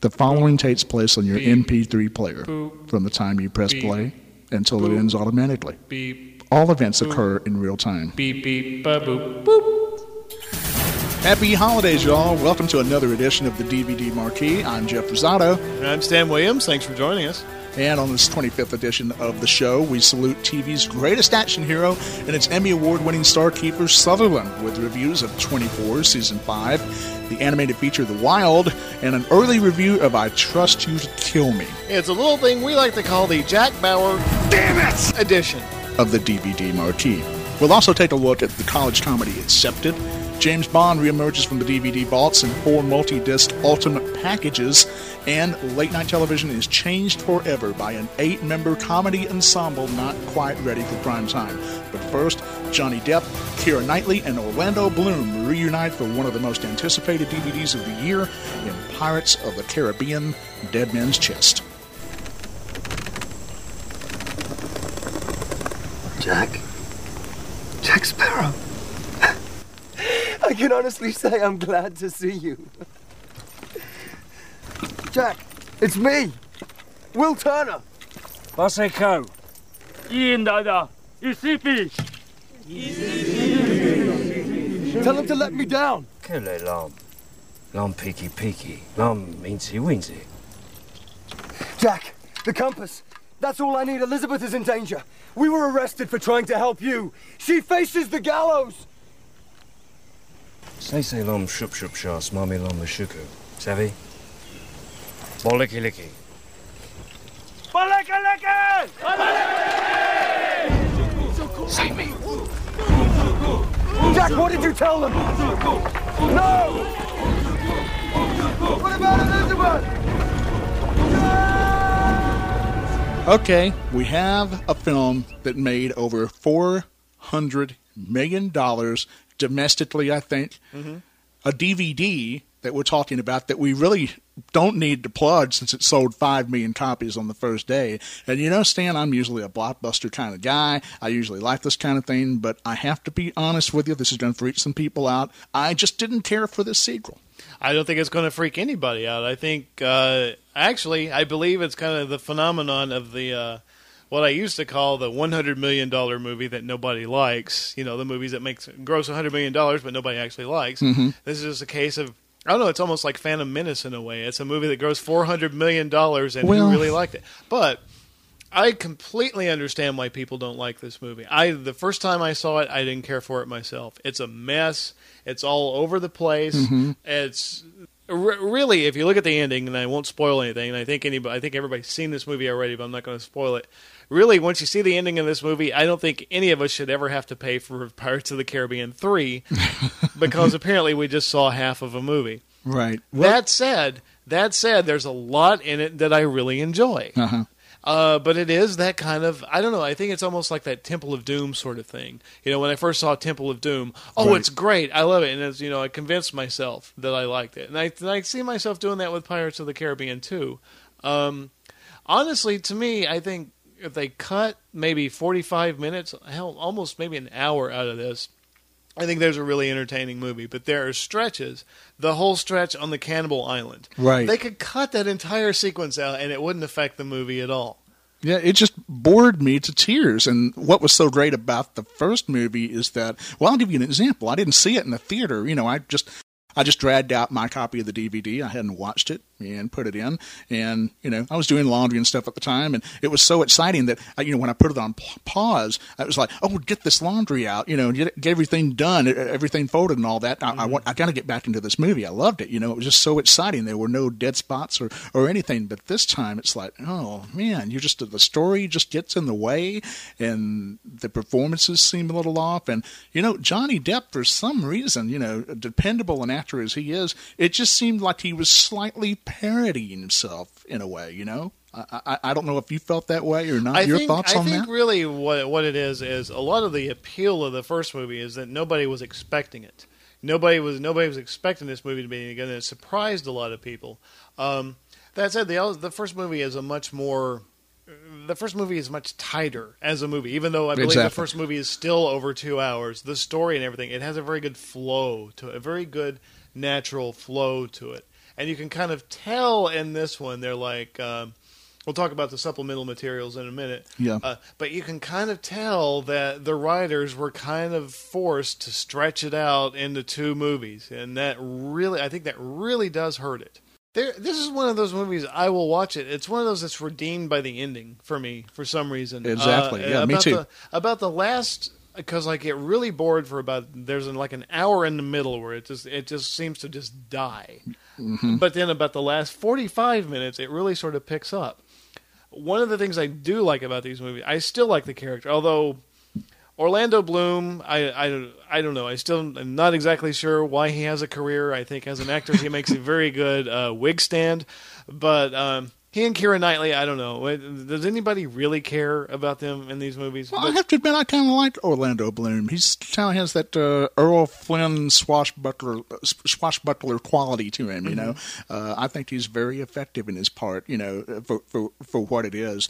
The following takes place on your MP3 player from the time you press play until it ends automatically. All events occur in real time. Happy holidays, y'all. Welcome to another edition of the DVD Marquee. I'm Jeff Rosado. And I'm Stan Williams. Thanks for joining us. And on this 25th edition of the show, we salute TV's greatest action hero and its Emmy Award-winning star Kiefer Sutherland with reviews of 24, Season 5, the animated feature The Wild, and an early review of I Trust You to Kill Me. It's a little thing we like to call the Jack Bauer edition of the DVD Marquee. We'll also take a look at the college comedy Accepted. James Bond reemerges from the DVD vaults in 4 multi-disc ultimate packages, and late-night television is changed forever by an 8-member comedy ensemble not quite ready for prime time. But first, Johnny Depp, Keira Knightley, and Orlando Bloom reunite for one of the most anticipated DVDs of the year in Pirates of the Caribbean: Dead Men's Chest. Jack Sparrow. I can honestly say I'm glad to see you. Jack, it's me, Will Turner. Baseko. Ian Dada. You see fish. Tell him to let me down. Kule lam. Lam peaky peaky. Lam meansy weensy. Jack, the compass. That's all I need. Elizabeth is in danger. We were arrested for trying to help you. She faces the gallows. Say lam shup shas, mami lam mashuku. Savvy? Boliki liki. Boliki liki! Save me. Jack, what did you tell them? No! What about Elizabeth? Okay, we have a film that made over $400 million domestically, I think. Mm-hmm. A DVD that we're talking about that we really don't need to plug since it sold 5 million copies on the first day. And you know, Stan, I'm usually a blockbuster kind of guy. I usually like this kind of thing, but I have to be honest with you. This is going to freak some people out. I just didn't care for this sequel. I don't think it's going to freak anybody out. I think, actually, I believe it's kind of the phenomenon of the what I used to call the $100 million movie that nobody likes. You know, the movies that gross $100 million but nobody actually likes. Mm-hmm. This is just a case of, I don't know, it's almost like Phantom Menace in a way. It's a movie that grossed $400 million and who really liked it. But I completely understand why people don't like this movie. The first time I saw it, I didn't care for it myself. It's a mess. It's all over the place. Mm-hmm. It's really, if you look at the ending, and I won't spoil anything, and I think everybody's seen this movie already, but I'm not going to spoil it. Really, once you see the ending of this movie, I don't think any of us should ever have to pay for Pirates of the Caribbean 3 because apparently we just saw half of a movie. Right. Well, that said, there's a lot in it that I really enjoy. Uh-huh. But it is that kind of, I don't know, I think it's almost like that Temple of Doom sort of thing. You know, when I first saw Temple of Doom, right. It's great, I love it, and it's, you know, I convinced myself that I liked it. And I see myself doing that with Pirates of the Caribbean too. Honestly, to me, I think if they cut maybe 45 minutes, hell, almost maybe an hour out of this, I think there's a really entertaining movie. But there are stretches, the whole stretch on the Cannibal Island. Right. They could cut that entire sequence out and it wouldn't affect the movie at all. Yeah, it just bored me to tears. And what was so great about the first movie is that, well, I'll give you an example. I didn't see it in the theater. You know, I just dragged out my copy of the DVD. I hadn't watched it and put it in. And, you know, I was doing laundry and stuff at the time. And it was so exciting that, when I put it on pause, I was like, oh, get this laundry out, get everything done, everything folded and all that. Mm-hmm. I got to get back into this movie. I loved it. It was just so exciting. There were no dead spots or anything. But this time it's like, oh, man, the story just gets in the way and the performances seem a little off. And, Johnny Depp, for some reason, dependable an actor as he is, it just seemed like he was slightly parodying himself in a way, I don't know if you felt that way or not. Your thoughts on that? I think really what it is a lot of the appeal of the first movie is that nobody was expecting it. Nobody was expecting this movie to be good, and it surprised a lot of people. That said, the first movie is much tighter as a movie, even though I believe the first movie is still over 2 hours. The story and everything, it has a very good flow to it, a very good natural flow to it. And you can kind of tell in this one, they're like, we'll talk about the supplemental materials in a minute. Yeah. But you can kind of tell that the writers were kind of forced to stretch it out into 2 movies. And I think that really does hurt it. This is one of those movies, I will watch it. It's one of those that's redeemed by the ending for me, for some reason. Exactly. Yeah, me too. About the last... Because I get really bored for there's like an hour in the middle where it just seems to just die. Mm-hmm. But then about the last 45 minutes, it really sort of picks up. One of the things I do like about these movies, I still like the character, although Orlando Bloom, I don't know. I still am not exactly sure why he has a career. I think as an actor, he makes a very good wig stand. But he and Keira Knightley, I don't know. Does anybody really care about them in these movies? Well, I have to admit, I kind of like Orlando Bloom. He's kind of has that Earl Flynn swashbuckler quality to him. You know, I think he's very effective in his part. You know, for what it is.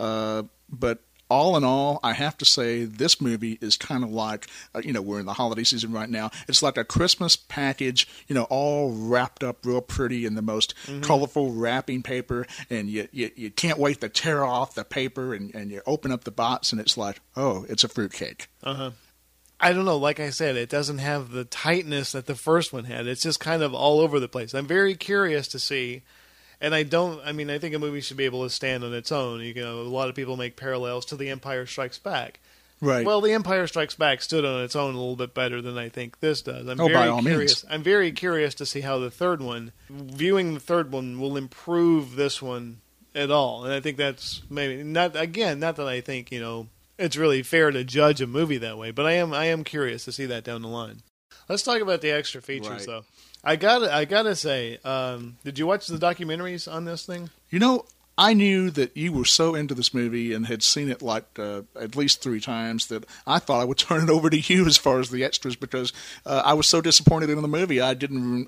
But all in all, I have to say this movie is kind of like, we're in the holiday season right now. It's like a Christmas package, all wrapped up real pretty in the most colorful wrapping paper, and you can't wait to tear off the paper, and you open up the box, and it's like, oh, it's a fruitcake. Uh-huh. I don't know. Like I said, it doesn't have the tightness that the first one had. It's just kind of all over the place. I'm very curious to see. And I think a movie should be able to stand on its own. A lot of people make parallels to The Empire Strikes Back. Right. Well, The Empire Strikes Back stood on its own a little bit better than I think this does. By all means. I'm very curious to see how viewing the third one will improve this one at all. And I think that's maybe not that I think, it's really fair to judge a movie that way, but I am curious to see that down the line. Let's talk about the extra features, though. I gotta say, did you watch the documentaries on this thing? I knew that you were so into this movie and had seen it like at least 3 times that I thought I would turn it over to you as far as the extras, because I was so disappointed in the movie. I didn't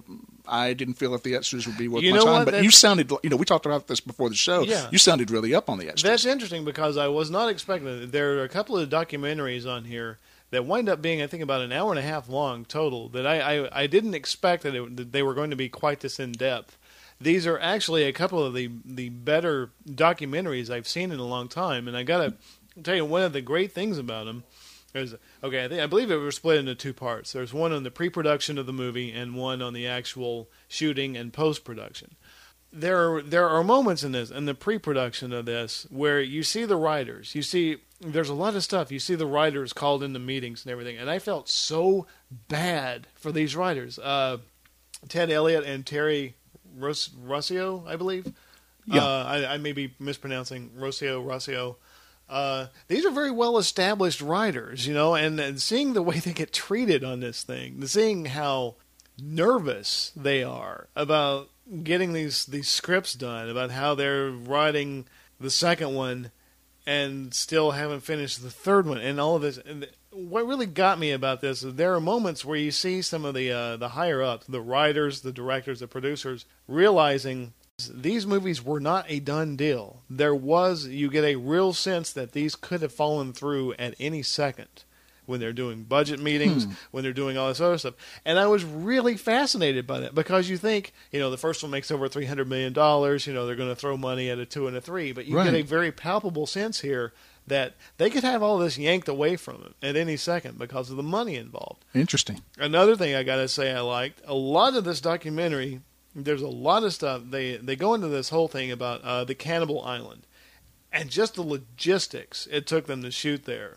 feel that the extras would be worth my time. But you sounded, we talked about this before the show. Yeah. You sounded really up on the extras. That's interesting because I was not expecting it. There are a couple of documentaries on here that wind up being, I think, about an hour and a half long total, that I didn't expect that they were going to be quite this in-depth. These are actually a couple of the better documentaries I've seen in a long time, and I got to tell you, one of the great things about them is, I believe it was split into 2 parts. There's one on the pre-production of the movie and one on the actual shooting and post-production. There are moments in the pre-production of this, where you see the writers. There's a lot of stuff. You see the writers called into meetings and everything, and I felt so bad for these writers. Ted Elliott and Terry Rossio, I believe. Yeah. I may be mispronouncing Rossio. These are very well-established writers, and seeing the way they get treated on this thing, seeing how nervous they are about getting these scripts done, about how they're writing the second one and still haven't finished the third one, and all of this. And what really got me about this is there are moments where you see some of the higher ups, the writers, the directors, the producers, realizing these movies were not a done deal. You get a real sense that these could have fallen through at any second when they're doing budget meetings, when they're doing all this other stuff. And I was really fascinated by that, because you think, the first one makes over $300 million, they're going to throw money at a 2 and a 3, but you get a very palpable sense here that they could have all this yanked away from them at any second because of the money involved. Interesting. Another thing I got to say I liked, a lot of this documentary, there's a lot of stuff, they go into this whole thing about the Cannibal Island and just the logistics it took them to shoot there.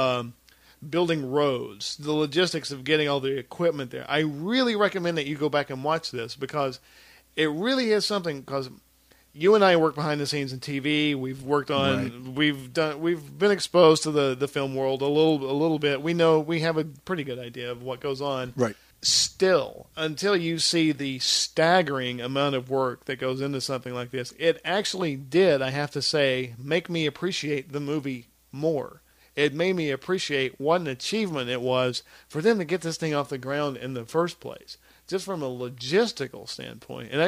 Building roads, the logistics of getting all the equipment there. I really recommend that you go back and watch this, because it really is something, because you and I work behind the scenes in TV. We've worked on, we've been exposed to the film world a little bit. We have a pretty good idea of what goes on. Right. Still, until you see the staggering amount of work that goes into something like this, it actually did, I have to say, make me appreciate the movie more. It made me appreciate what an achievement it was for them to get this thing off the ground in the first place, just from a logistical standpoint. And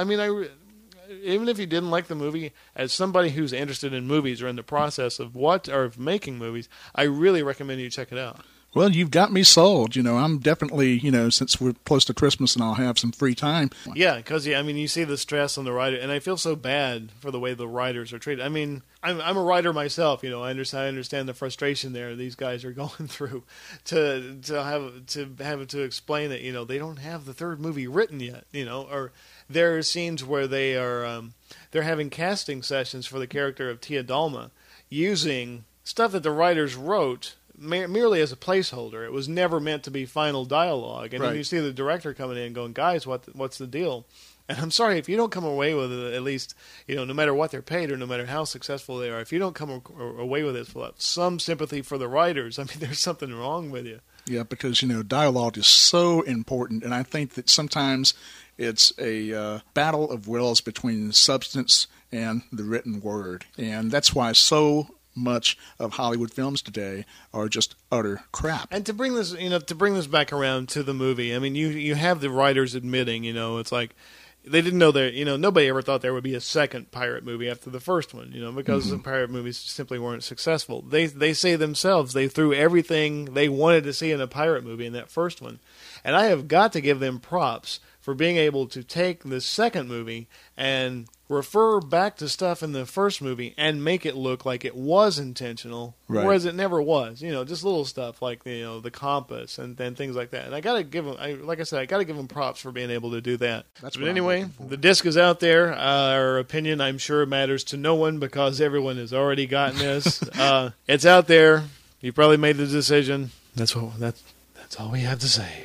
even if you didn't like the movie, as somebody who's interested in movies or in the process of making movies, I really recommend you check it out. Well, you've got me sold. I'm definitely, since we're close to Christmas and I'll have some free time. Yeah, because you see the stress on the writer, and I feel so bad for the way the writers are treated. I mean, I'm a writer myself. I understand the frustration there these guys are going through to have to explain that they don't have the third movie written yet. Or there are scenes where they're having casting sessions for the character of Tia Dalma using stuff that the writers wrote merely as a placeholder. It was never meant to be final dialogue. And then you see the director coming in and going, guys, what's the deal? And I'm sorry, if you don't come away with it, at least, no matter what they're paid or no matter how successful they are, if you don't come away with it with some sympathy for the writers, I mean, there's something wrong with you. Yeah, because, dialogue is so important. And I think that sometimes it's a battle of wills between substance and the written word. And that's why so much of Hollywood films today are just utter crap. And to bring this back around to the movie, I mean, you have the writers admitting, it's like they didn't know that, nobody ever thought there would be a second pirate movie after the first one, because the pirate movies simply weren't successful. They say themselves they threw everything they wanted to see in a pirate movie in that first one. And I have got to give them props for being able to take the second movie and refer back to stuff in the first movie and make it look like it was intentional, whereas it never was. Just little stuff like the compass and things like that. And I got to give them, like I said, I got to give them props for being able to do that. But anyway, the disc is out there. Our opinion, I'm sure, matters to no one because everyone has already gotten this. It's out there. You probably made the decision. That's all we have to say.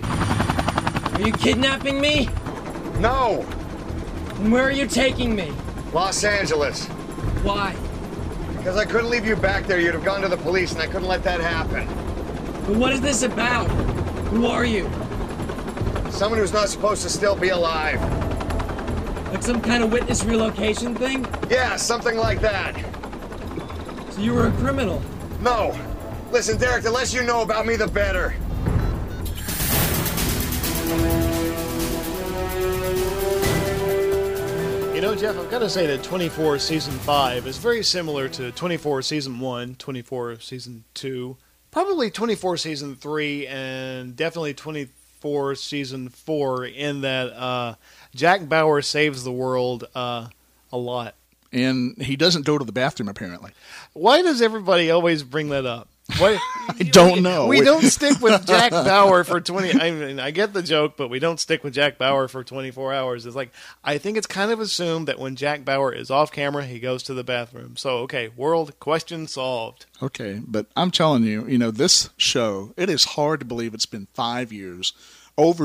Are you kidnapping me? No! And where are you taking me? Los Angeles. Why? Because I couldn't leave you back there. You'd have gone to the police, and I couldn't let that happen. But what is this about? Who are you? Someone who's not supposed to still be alive. Like some kind of witness relocation thing? Yeah, something like that. So you were a criminal? No. Listen, Derek, the less you know about me, the better. Jeff, I've got to say that 24 Season 5 is very similar to 24 Season 1, 24 Season 2, probably 24 Season 3, and definitely 24 Season 4 in that Jack Bauer saves the world a lot. And he doesn't go to the bathroom, apparently. Why does everybody always bring that up? I don't know. We don't stick with Jack Bauer for 20... I mean, I get the joke, but we don't stick with Jack Bauer for 24 hours. It's like, I think it's kind of assumed that when Jack Bauer is off camera, he goes to the bathroom. So, okay, world, question solved. Okay, but I'm telling you, this show, it is hard to believe it's been 5 years, over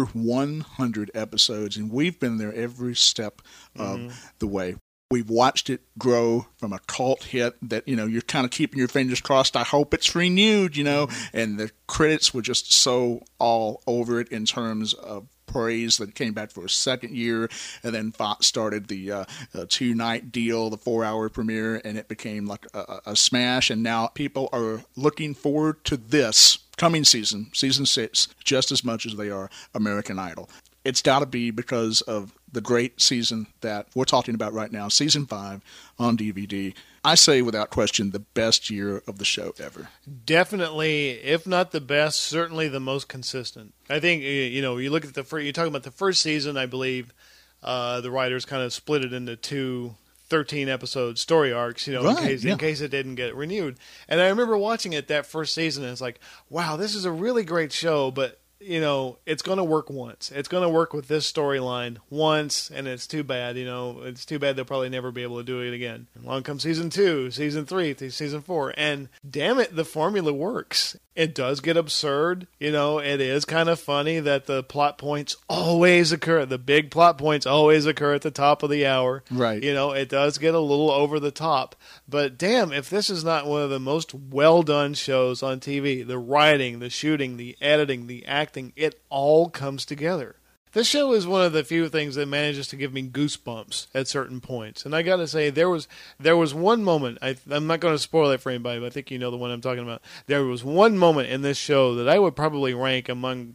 100 episodes, and we've been there every step of the way. We've watched it grow from a cult hit that, you're kind of keeping your fingers crossed. I hope it's renewed, and the critics were just so all over it in terms of praise that it came back for a second year. And then Fox started the 2-night deal, the 4-hour premiere, and it became like a smash. And now people are looking forward to this coming season, season 6, just as much as they are American Idol. It's got to be because of the great season that we're talking about right now, Season 5 on DVD. I say without question the best year of the show ever. Definitely, if not the best, certainly the most consistent. I think, you look at you're talking about the first season, I believe the writers kind of split it into two 13-episode story arcs, in case it didn't get renewed. And I remember watching it that first season, and it's like, wow, this is a really great show, but it's going to work once. It's going to work with this storyline once, and it's too bad. It's too bad they'll probably never be able to do it again. Along comes Season 2, Season 3, Season 4, and damn it, the formula works. It does get absurd. It is kind of funny that the plot points always occur. The big plot points always occur at the top of the hour. Right. It does get a little over the top. But damn, if this is not one of the most well-done shows on TV, the writing, the shooting, the editing, the acting, it all comes together. This show is one of the few things that manages to give me goosebumps at certain points. And I got to say, there was one moment, I'm not going to spoil it for anybody, but I think you know the one I'm talking about. There was one moment in this show that I would probably rank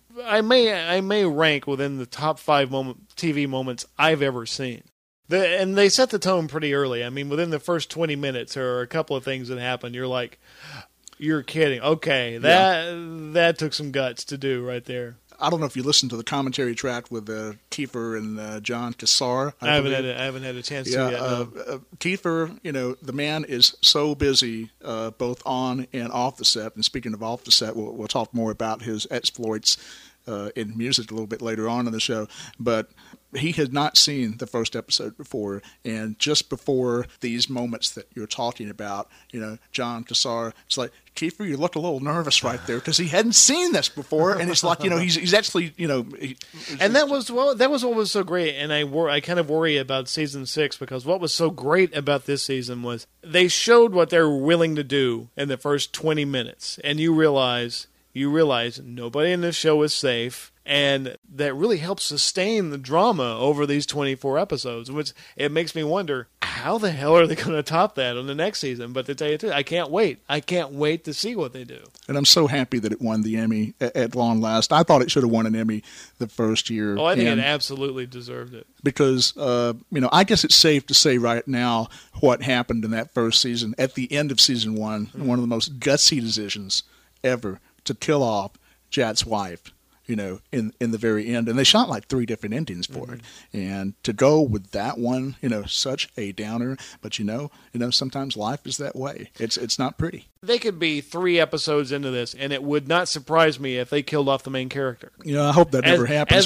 I may rank within the top 5 TV moments I've ever seen. And they set the tone pretty early. I mean, within the first 20 minutes, there are a couple of things that happen. You're like, You're kidding. Okay, that took some guts to do right there. I don't know if you listened to the commentary track with Kiefer and John Cassar. I haven't had a chance to yet. No. Kiefer, the man is so busy both on and off the set. And speaking of off the set, we'll talk more about his exploits in music a little bit later on in the show. But he had not seen the first episode before, and just before these moments that you're talking about, John Cassar, it's like, Kiefer, you look a little nervous right there because he hadn't seen this before, and it's like, he's actually, and that was what was so great, and I kind of worry about season 6 because what was so great about this season was they showed what they're willing to do in the first 20 minutes, and you realize nobody in this show is safe. And that really helps sustain the drama over these 24 episodes, which it makes me wonder, how the hell are they going to top that on the next season? But to tell you the truth, I can't wait. I can't wait to see what they do. And I'm so happy that it won the Emmy at long last. I thought it should have won an Emmy the first year. Oh, I think it absolutely deserved it. Because, I guess it's safe to say right now what happened in that first season. At the end of season 1, one of the most gutsy decisions ever to kill off Jat's wife. In the very end. And they shot like 3 different endings for it. And to go with that one, such a downer. But sometimes life is that way. It's not pretty. They could be 3 episodes into this, and it would not surprise me if they killed off the main character. I hope that never happens.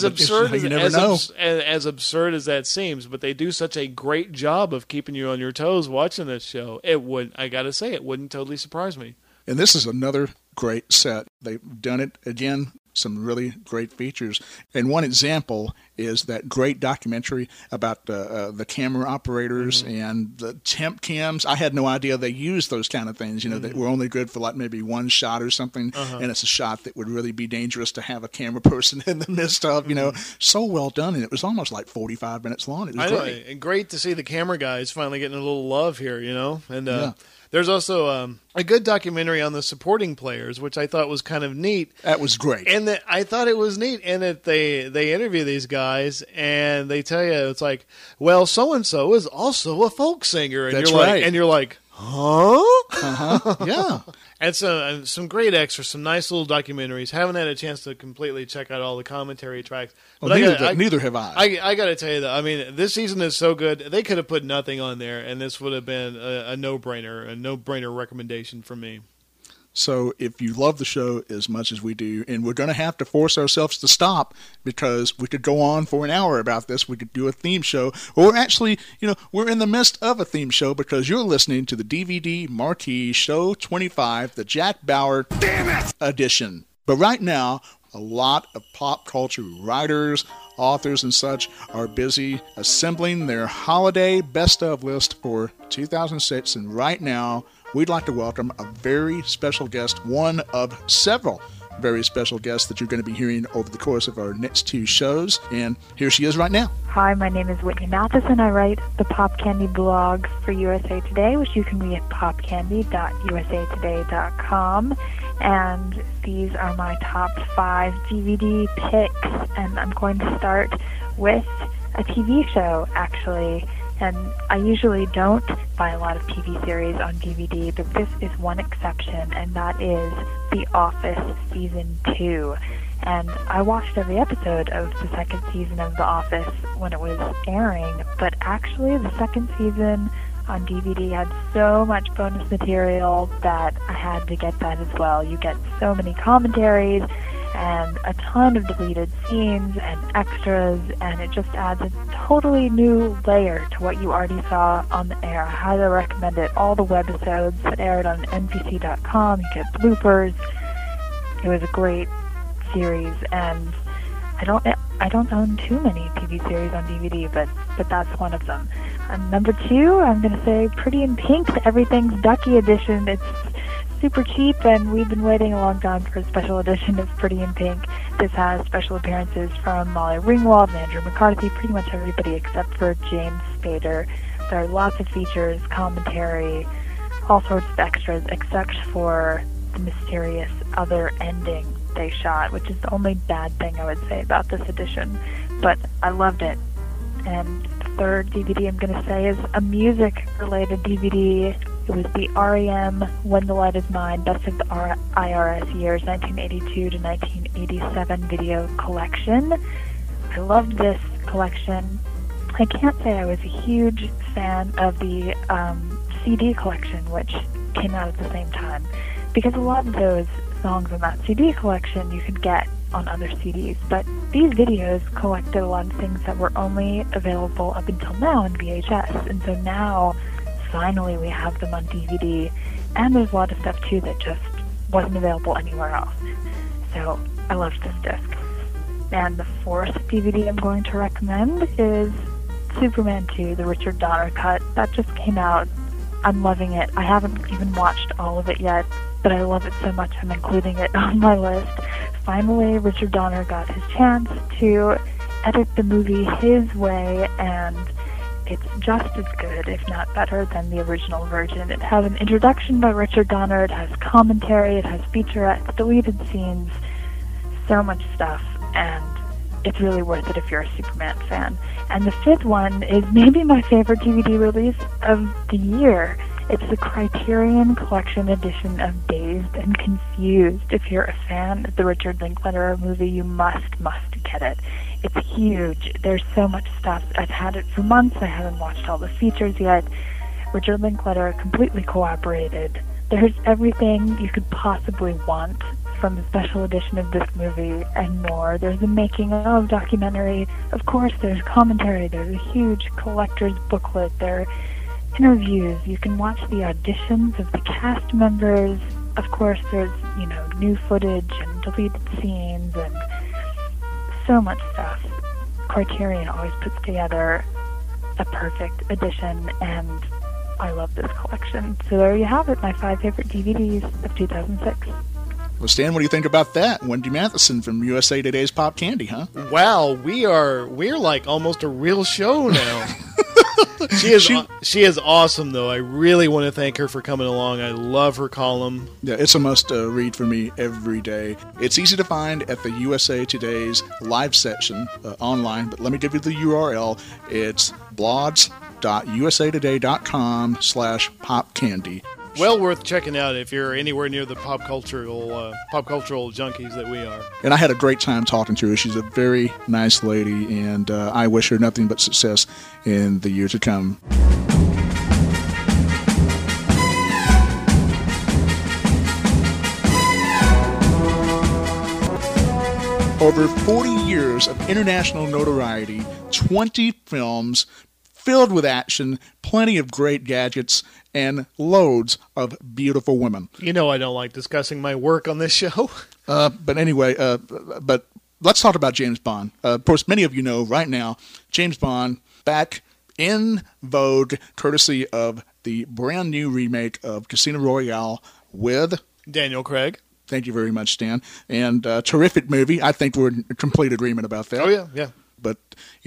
As absurd as that seems, but they do such a great job of keeping you on your toes watching this show. I gotta say, it wouldn't totally surprise me. And this is another great set. They've done it again. Some really great features. And one example is that great documentary about the camera operators and the temp cams. I had no idea they used those kind of things, that were only good for like maybe one shot or something. And it's a shot that would really be dangerous to have a camera person in the midst of, so well done. And it was almost like 45 minutes long. It was great. And great to see the camera guys finally getting a little love here, And there's also a good documentary on the supporting players, which I thought was kind of neat. That was great. And I thought it was neat in that they interview these guys and they tell you, it's like, well, so-and-so is also a folk singer. And That's right. And you're like, huh? Yeah. And so some great extras, some nice little documentaries. Haven't had a chance to completely check out all the commentary tracks. But neither have I. I got to tell you, though, I mean, this season is so good. They could have put nothing on there, and this would have been a no-brainer recommendation for me. So if you love the show as much as we do, and we're going to have to force ourselves to stop because we could go on for an hour about this. We could do a theme show. Or actually, we're in the midst of a theme show because you're listening to the DVD Marquee Show 25, the Jack Bauer edition. But right now, a lot of pop culture writers, authors, and such are busy assembling their holiday best-of list for 2006. And right now, we'd like to welcome a very special guest, one of several very special guests that you're going to be hearing over the course of our next 2 shows. And here she is right now. Hi, my name is Whitney Matheson. I write the Pop Candy blog for USA Today, which you can read at popcandy.usatoday.com. And these are my top 5 DVD picks. And I'm going to start with a TV show, actually. And I usually don't buy a lot of TV series on DVD, but this is one exception, and that is The Office Season 2. And I watched every episode of the second season of The Office when it was airing, but actually the second season on DVD had so much bonus material that I had to get that as well. You get so many commentaries and a ton of deleted scenes and extras, and it just adds a totally new layer to what you already saw on the air. I highly recommend it. All the webisodes that aired on NBC.com, you get bloopers. It was a great series, and I don't own too many TV series on DVD, but that's one of them. And number 2, I'm going to say Pretty in Pink, the Everything's Ducky edition. It's super cheap, and we've been waiting a long time for a special edition of Pretty in Pink. This has special appearances from Molly Ringwald and Andrew McCarthy, pretty much everybody except for James Spader. There are lots of features, commentary, all sorts of extras, except for the mysterious other ending they shot, which is the only bad thing I would say about this edition. But I loved it. And the third DVD I'm going to say is a music-related DVD. It was the REM When the Light is Mine Best of the IRS Years 1982 to 1987 video collection. I loved this collection. I can't say I was a huge fan of the CD collection, which came out at the same time, because a lot of those songs on that CD collection you could get on other CDs, but these videos collected a lot of things that were only available up until now on VHS, and so now finally we have them on DVD, and there's a lot of stuff too that just wasn't available anywhere else. So I loved this disc. And the fourth DVD I'm going to recommend is Superman 2, the Richard Donner cut. That just came out. I'm loving it. I haven't even watched all of it yet, but I love it so much I'm including it on my list. Finally, Richard Donner got his chance to edit the movie his way, and it's just as good, if not better, than the original version. It has an introduction by Richard Donner, it has commentary, it has featurettes, deleted scenes, so much stuff, and it's really worth it if you're a Superman fan. And the fifth one is maybe my favorite DVD release of the year. It's the Criterion Collection edition of Dazed and Confused. If you're a fan of the Richard Linklater movie, you must get it. It's huge. There's so much stuff. I've had it for months. I haven't watched all the features yet. Richard Linklater completely cooperated. There's everything you could possibly want from the special edition of this movie and more. There's a making of documentary. Of course, there's commentary. There's a huge collector's booklet. There are interviews. You can watch the auditions of the cast members. Of course, there's, new footage and deleted scenes and so much stuff. Criterion always puts together a perfect edition, and I love this collection. So there you have it, my 5 favorite DVDs of 2006. Well, Stan, what do you think about that? Wendy Matheson from USA Today's Pop Candy, huh? Wow, we're like almost a real show now. She is awesome, though. I really want to thank her for coming along. I love her column. Yeah, it's a must read for me every day. It's easy to find at the USA Today's live section online, but let me give you the URL. It's blogs.usatoday.com/popcandy. Well worth checking out if you're anywhere near the pop cultural junkies that we are. And I had a great time talking to her. She's a very nice lady, and I wish her nothing but success in the year to come. Over 40 years of international notoriety, 20 films filled with action, plenty of great gadgets, and loads of beautiful women. I don't like discussing my work on this show. But anyway, but let's talk about James Bond. Of course, many of you know right now, James Bond back in vogue, courtesy of the brand new remake of Casino Royale with Daniel Craig. Thank you very much, Stan. And terrific movie. I think we're in complete agreement about that. Oh, yeah. But,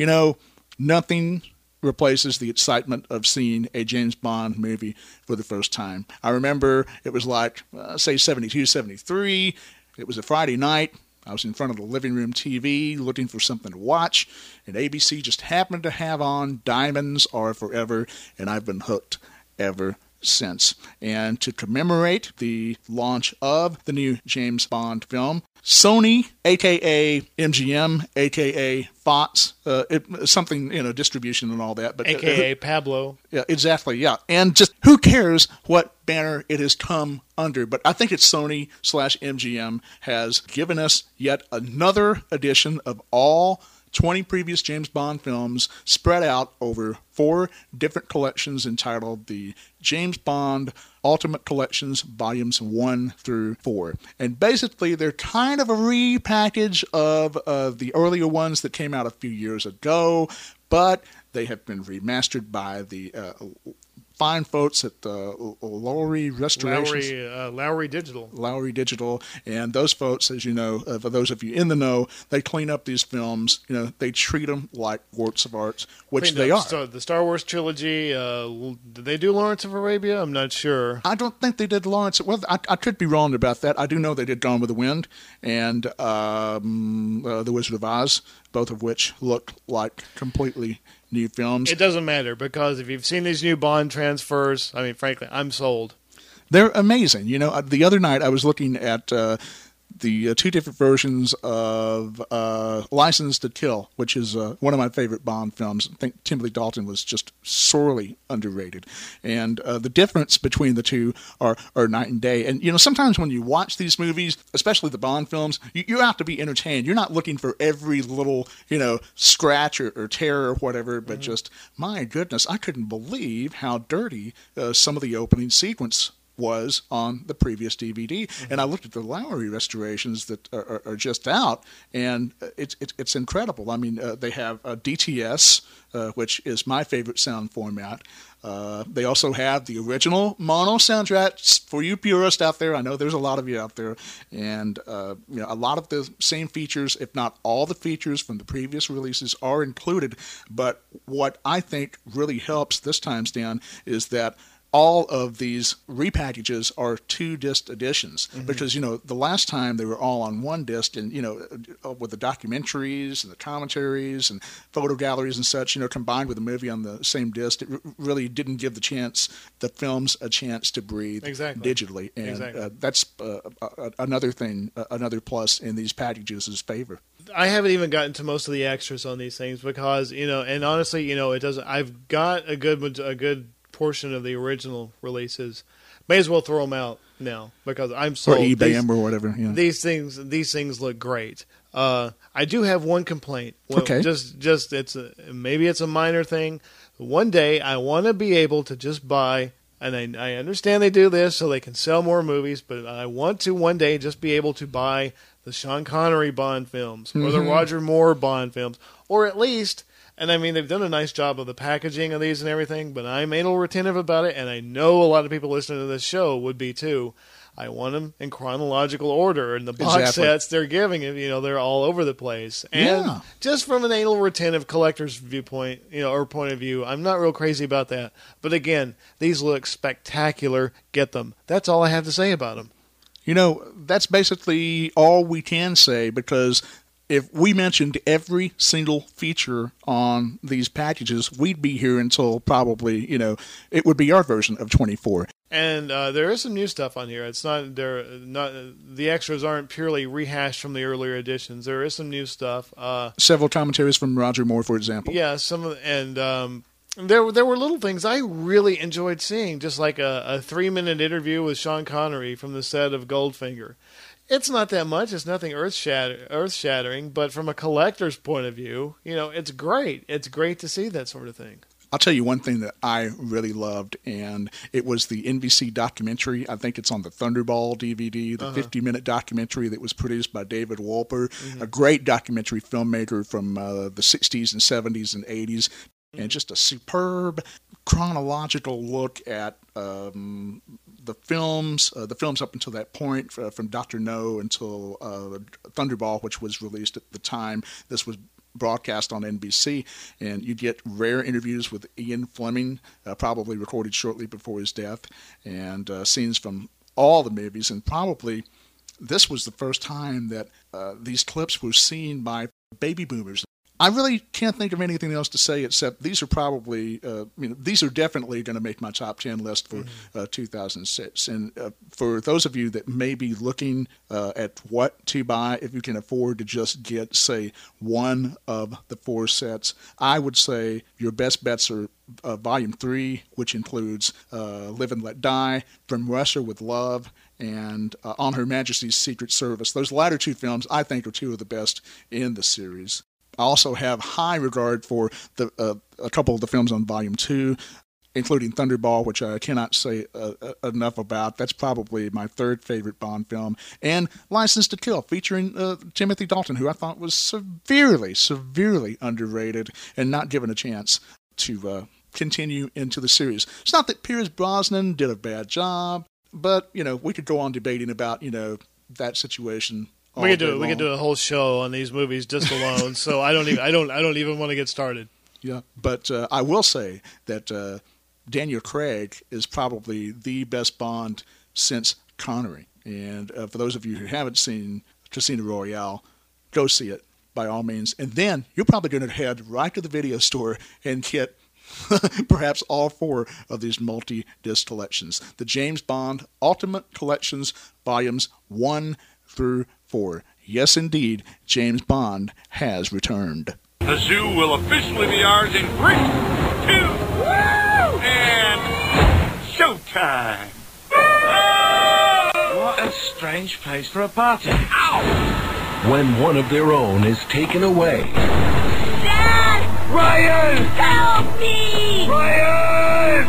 nothing replaces the excitement of seeing a James Bond movie for the first time. I remember it was like, say, 72, 73. It was a Friday night. I was in front of the living room TV looking for something to watch, and ABC just happened to have on Diamonds Are Forever, and I've been hooked ever since. And to commemorate the launch of the new James Bond film, Sony, a.k.a. MGM, a.k.a. Fox, something, distribution and all that. But a.k.a. Pablo. Yeah, exactly, yeah. And just who cares what banner it has come under? But I think it's Sony/MGM has given us yet another edition of all 20 previous James Bond films spread out over 4 different collections entitled the James Bond Ultimate Collections Volumes 1 through 4. And basically, they're kind of a repackage of the earlier ones that came out a few years ago, but they have been remastered by the fine folks at Lowry Restorations. Lowry Digital. Lowry Digital. And those folks, as you know, for those of you in the know, they clean up these films. They treat them like works of art, which they are. So the Star Wars trilogy, did they do Lawrence of Arabia? I'm not sure. I don't think they did Lawrence. Well, I could be wrong about that. I do know they did Gone with the Wind and The Wizard of Oz, both of which look like completely new films. It doesn't matter, because if you've seen these new Bond transfers, I mean, frankly, I'm sold. They're amazing. You know, the other night I was looking at the two different versions of License to Kill, which is one of my favorite Bond films. I think Timothy Dalton was just sorely underrated. And the difference between the two are night and day. And, you know, sometimes when you watch these movies, especially the Bond films, you have to be entertained. You're not looking for every little, you know, scratch or tear or whatever, but just, my goodness, I couldn't believe how dirty some of the opening sequence was on the previous DVD. And I looked at the Lowry restorations that are just out, and it's incredible. I mean, they have DTS, which is my favorite sound format. They also have the original mono soundtrack for you purists out there. I know there's a lot of you out there, and you know, a lot of the same features, if not all the features from the previous releases, are included. But what I think really helps this time, Stan, is that all of these repackages are 2-disc editions, because, you know, the last time they were all on 1 disc, and, you know, with the documentaries and the commentaries and photo galleries and such, you know, combined with the movie on the same disc, it really didn't give the films a chance to breathe digitally. And that's another thing, another plus in these packages is favor. I haven't even gotten to most of the extras on these things because, you know, and honestly, you know, it doesn't. I've got a good portion of the original releases. May as well throw them out now because I'm sold. Or eBay them or whatever. Yeah. These things look great. I do have one complaint. Okay. Just maybe it's a minor thing. One day I want to be able to just buy, and I understand they do this so they can sell more movies, but I want to one day just be able to buy the Sean Connery Bond films or the Roger Moore Bond films, or at least. And I mean, they've done a nice job of the packaging of these and everything, but I'm anal retentive about it, and I know a lot of people listening to this show would be too. I want them in chronological order, and the box sets they're giving, you know, they're all over the place. And just from an anal retentive collector's viewpoint, you know, or point of view, I'm not real crazy about that. But again, these look spectacular. Get them. That's all I have to say about them. You know, that's basically all we can say, because if we mentioned every single feature on these packages, we'd be here until probably, you know, it would be our version of 24. And there is some new stuff on here. It's not the extras aren't purely rehashed from the earlier editions. There is some new stuff. Several commentaries from Roger Moore, for example. Yeah, some of there were little things I really enjoyed seeing, just like a 3-minute interview with Sean Connery from the set of Goldfinger. It's not that much. It's nothing earth-shattering, but from a collector's point of view, you know, it's great. It's great to see that sort of thing. I'll tell you one thing that I really loved, and it was the NBC documentary. I think it's on the Thunderball DVD, the 50-minute documentary that was produced by David Wolper, a great documentary filmmaker from the 60s and 70s and 80s, and just a superb chronological look at the films up until that point, from Dr. No until Thunderball, which was released at the time this was broadcast on NBC. And you get rare interviews with Ian Fleming, probably recorded shortly before his death, and scenes from all the movies. And probably this was the first time that these clips were seen by baby boomers. I really can't think of anything else to say except these are probably, these are definitely going to make my top 10 list for 2006. And for those of you that may be looking at what to buy, if you can afford to just get, say, one of the 4 sets, I would say your best bets are Volume 3, which includes Live and Let Die, From Russia with Love, and On Her Majesty's Secret Service. Those latter 2 films, I think, are 2 of the best in the series. I also have high regard for a couple of the films on Volume 2, including Thunderball, which I cannot say enough about. That's probably my 3rd favorite Bond film. And License to Kill, featuring Timothy Dalton, who I thought was severely, severely underrated and not given a chance to continue into the series. It's not that Pierce Brosnan did a bad job, but, you know, we could go on debating about, you know, that situation. We could do a whole show on these movies just alone. So I don't even want to get started. Yeah, but I will say that Daniel Craig is probably the best Bond since Connery. And for those of you who haven't seen Casino Royale, go see it. by all means. And then you're probably going to head right to the video store and get perhaps all 4 of these multi-disc collections. The James Bond Ultimate Collections, Volumes 1 through 4. Yes, indeed, James Bond has returned. The zoo will officially be ours in 3, 2, and showtime! What a strange place for a party. Ow! When one of their own is taken away. Dad! Ryan! Help me! Ryan!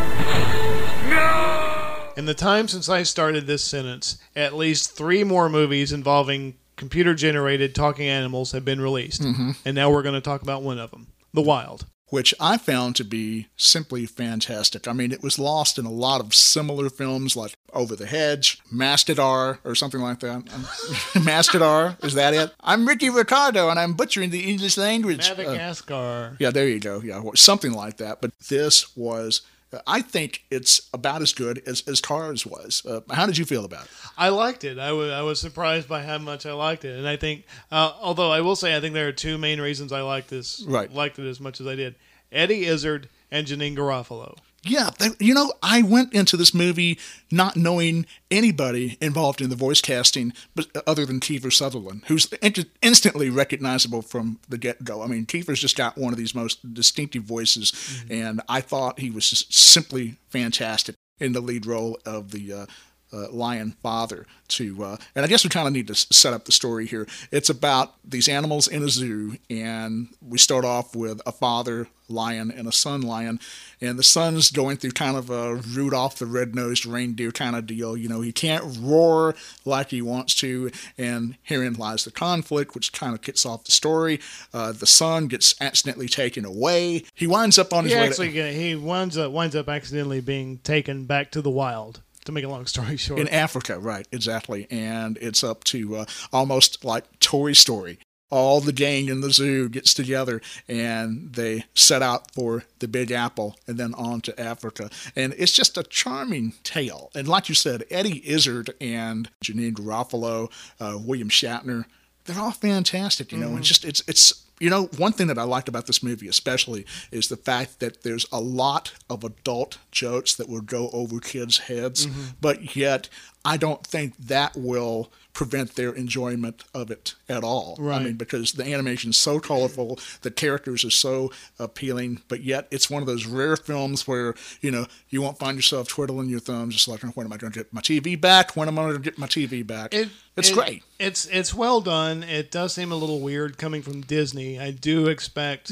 No! In the time since I started this sentence, at least 3 more movies involving computer-generated talking animals have been released. And now we're going to talk about one of them, The Wild. Which I found to be simply fantastic. I mean, it was lost in a lot of similar films like Over the Hedge, Mastodar, or something like that. Mastodar, is that it? I'm Ricky Ricardo, and I'm butchering the English language. Madagascar. Yeah, there you go. Yeah, something like that. But this was, I think it's about as good as Cars was. How did you feel about it? I liked it. I was surprised by how much I liked it. And I think, although I will say, I think there are 2 main reasons I liked this. Right. Liked it as much as I did. Eddie Izzard and Janine Garofalo. Yeah, I went into this movie not knowing anybody involved in the voice casting, but other than Kiefer Sutherland, who's instantly recognizable from the get-go. I mean, Kiefer's just got one of these most distinctive voices, and I thought he was just simply fantastic in the lead role of the lion father. And I guess we kind of need to set up the story here. It's about these animals in a zoo, and we start off with a father lion and a son lion, and the son's going through kind of a Rudolph the Red-Nosed Reindeer kind of deal. He can't roar like he wants to, and herein lies the conflict, which kind of kicks off the story. The son gets accidentally taken away. He winds up on his way. He winds up accidentally being taken back to the wild. To make a long story short. In Africa, right, exactly. And it's up to almost like Toy Story. All the gang in the zoo gets together and they set out for the Big Apple and then on to Africa. And it's just a charming tale. And like you said, Eddie Izzard and Janine Garofalo, William Shatner, they're all fantastic, and it's one thing that I liked about this movie especially is the fact that there's a lot of adult jokes that will go over kids' heads, but yet I don't think that will prevent their enjoyment of it at all. Right. I mean, because the animation is so colorful, the characters are so appealing, but yet it's one of those rare films where, you won't find yourself twiddling your thumbs just like, when am I going to get my TV back? When am I going to get my TV back? It's great. It's well done. It does seem a little weird coming from Disney. I do expect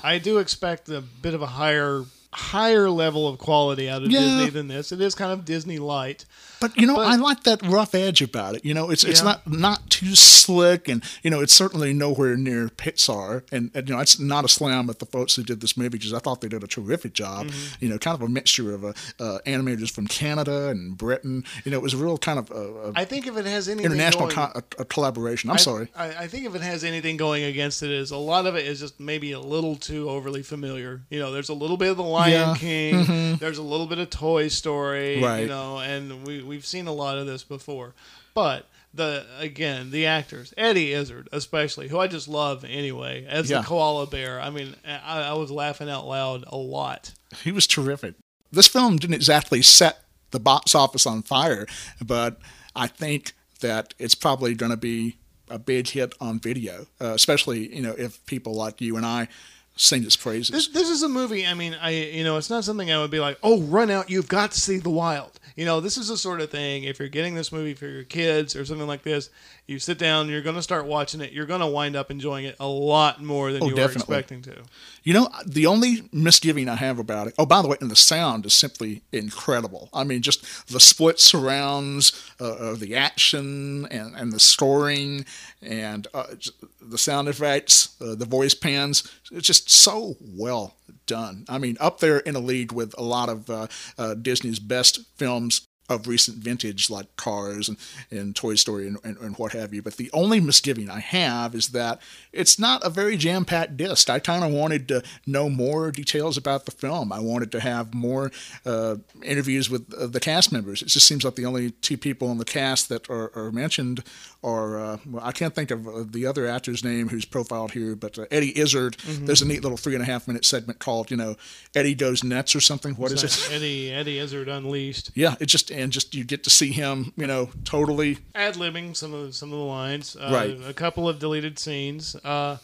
a bit of a higher level of quality out of Disney than this. It is kind of Disney light. But I like that rough edge about it. It's not too slick, and it's certainly nowhere near Pixar. And it's not a slam at the folks who did this movie, because I thought they did a terrific job. Kind of a mixture of animators from Canada and Britain. It was a real kind of I think if it has anything international collaboration. I think if it has anything going against it, is a lot of it is just maybe a little too overly familiar. There's a little bit of the Lion King. There's a little bit of Toy Story. Right. And we've seen a lot of this before. But the actors, Eddie Izzard especially, who I just love anyway, as the koala bear. I mean, I was laughing out loud a lot. He was terrific. This film didn't exactly set the box office on fire, but I think that it's probably going to be a big hit on video, especially if people like you and I sing its praises. This is a movie. I mean, it's not something I would be like, oh, run out, you've got to see The Wild. This is the sort of thing, if you're getting this movie for your kids or something like this, you sit down, you're going to start watching it, you're going to wind up enjoying it a lot more than you were expecting to. The only misgiving I have about it, by the way, and the sound is simply incredible. I mean, just the split surrounds, the action and the scoring and the sound effects, the voice pans, it's just so well done. I mean, up there in a league with a lot of Disney's best films of recent vintage, like Cars and Toy Story and what have you. But the only misgiving I have is that it's not a very jam-packed disc. I kind of wanted to know more details about the film. I wanted to have more interviews with the cast members. It just seems like the only two people in the cast that are mentioned are, well, I can't think of the other actor's name who's profiled here, but Eddie Izzard. Mm-hmm. There's a neat little 3.5-minute segment called, Eddie Goes Nuts or something. What is it? Eddie Izzard Unleashed. Yeah, just you get to see him, totally ad-libbing some of the lines. Right. A couple of deleted scenes.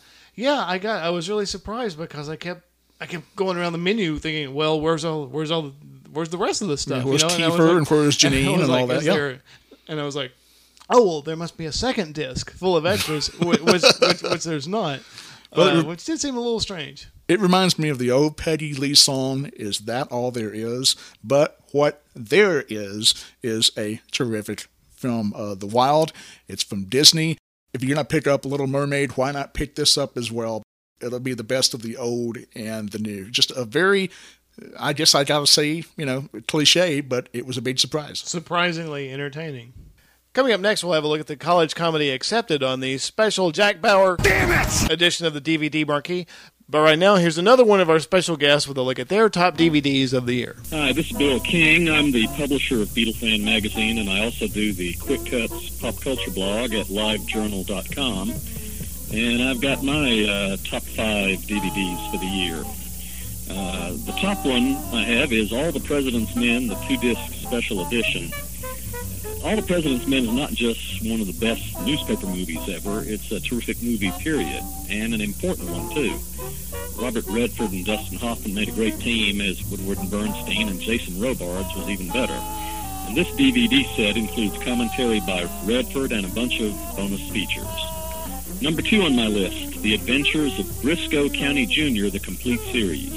I was really surprised because I kept going around the menu thinking, well, where's the rest of the stuff? Yeah, where's Kiefer and where's Janine and all that? Yeah. And I was like, oh, well, there must be a second disc full of extras, which there's not, which did seem a little strange. It reminds me of the old Peggy Lee song, "Is That All There Is?" But what there is a terrific film. The Wild, it's from Disney. If you're going to pick up Little Mermaid, why not pick this up as well? It'll be the best of the old and the new. Just a very, I guess I got to say, cliche, but it was a big surprise. Surprisingly entertaining. Coming up next, we'll have a look at the college comedy Accepted on the special Jack Bauer edition of the DVD marquee. But right now, here's another one of our special guests with a look at their top DVDs of the year. Hi, this is Bill King. I'm the publisher of Beatle Fan Magazine, and I also do the Quick Cuts Pop Culture blog at livejournal.com. And I've got my top 5 DVDs for the year. The top one I have is All the President's Men, the 2-disc special edition. All the President's Men is not just one of the best newspaper movies ever. It's a terrific movie, period, and an important one, too. Robert Redford and Dustin Hoffman made a great team as Woodward and Bernstein, and Jason Robards was even better. And this DVD set includes commentary by Redford and a bunch of bonus features. Number 2 on my list, The Adventures of Briscoe County Jr., the complete series.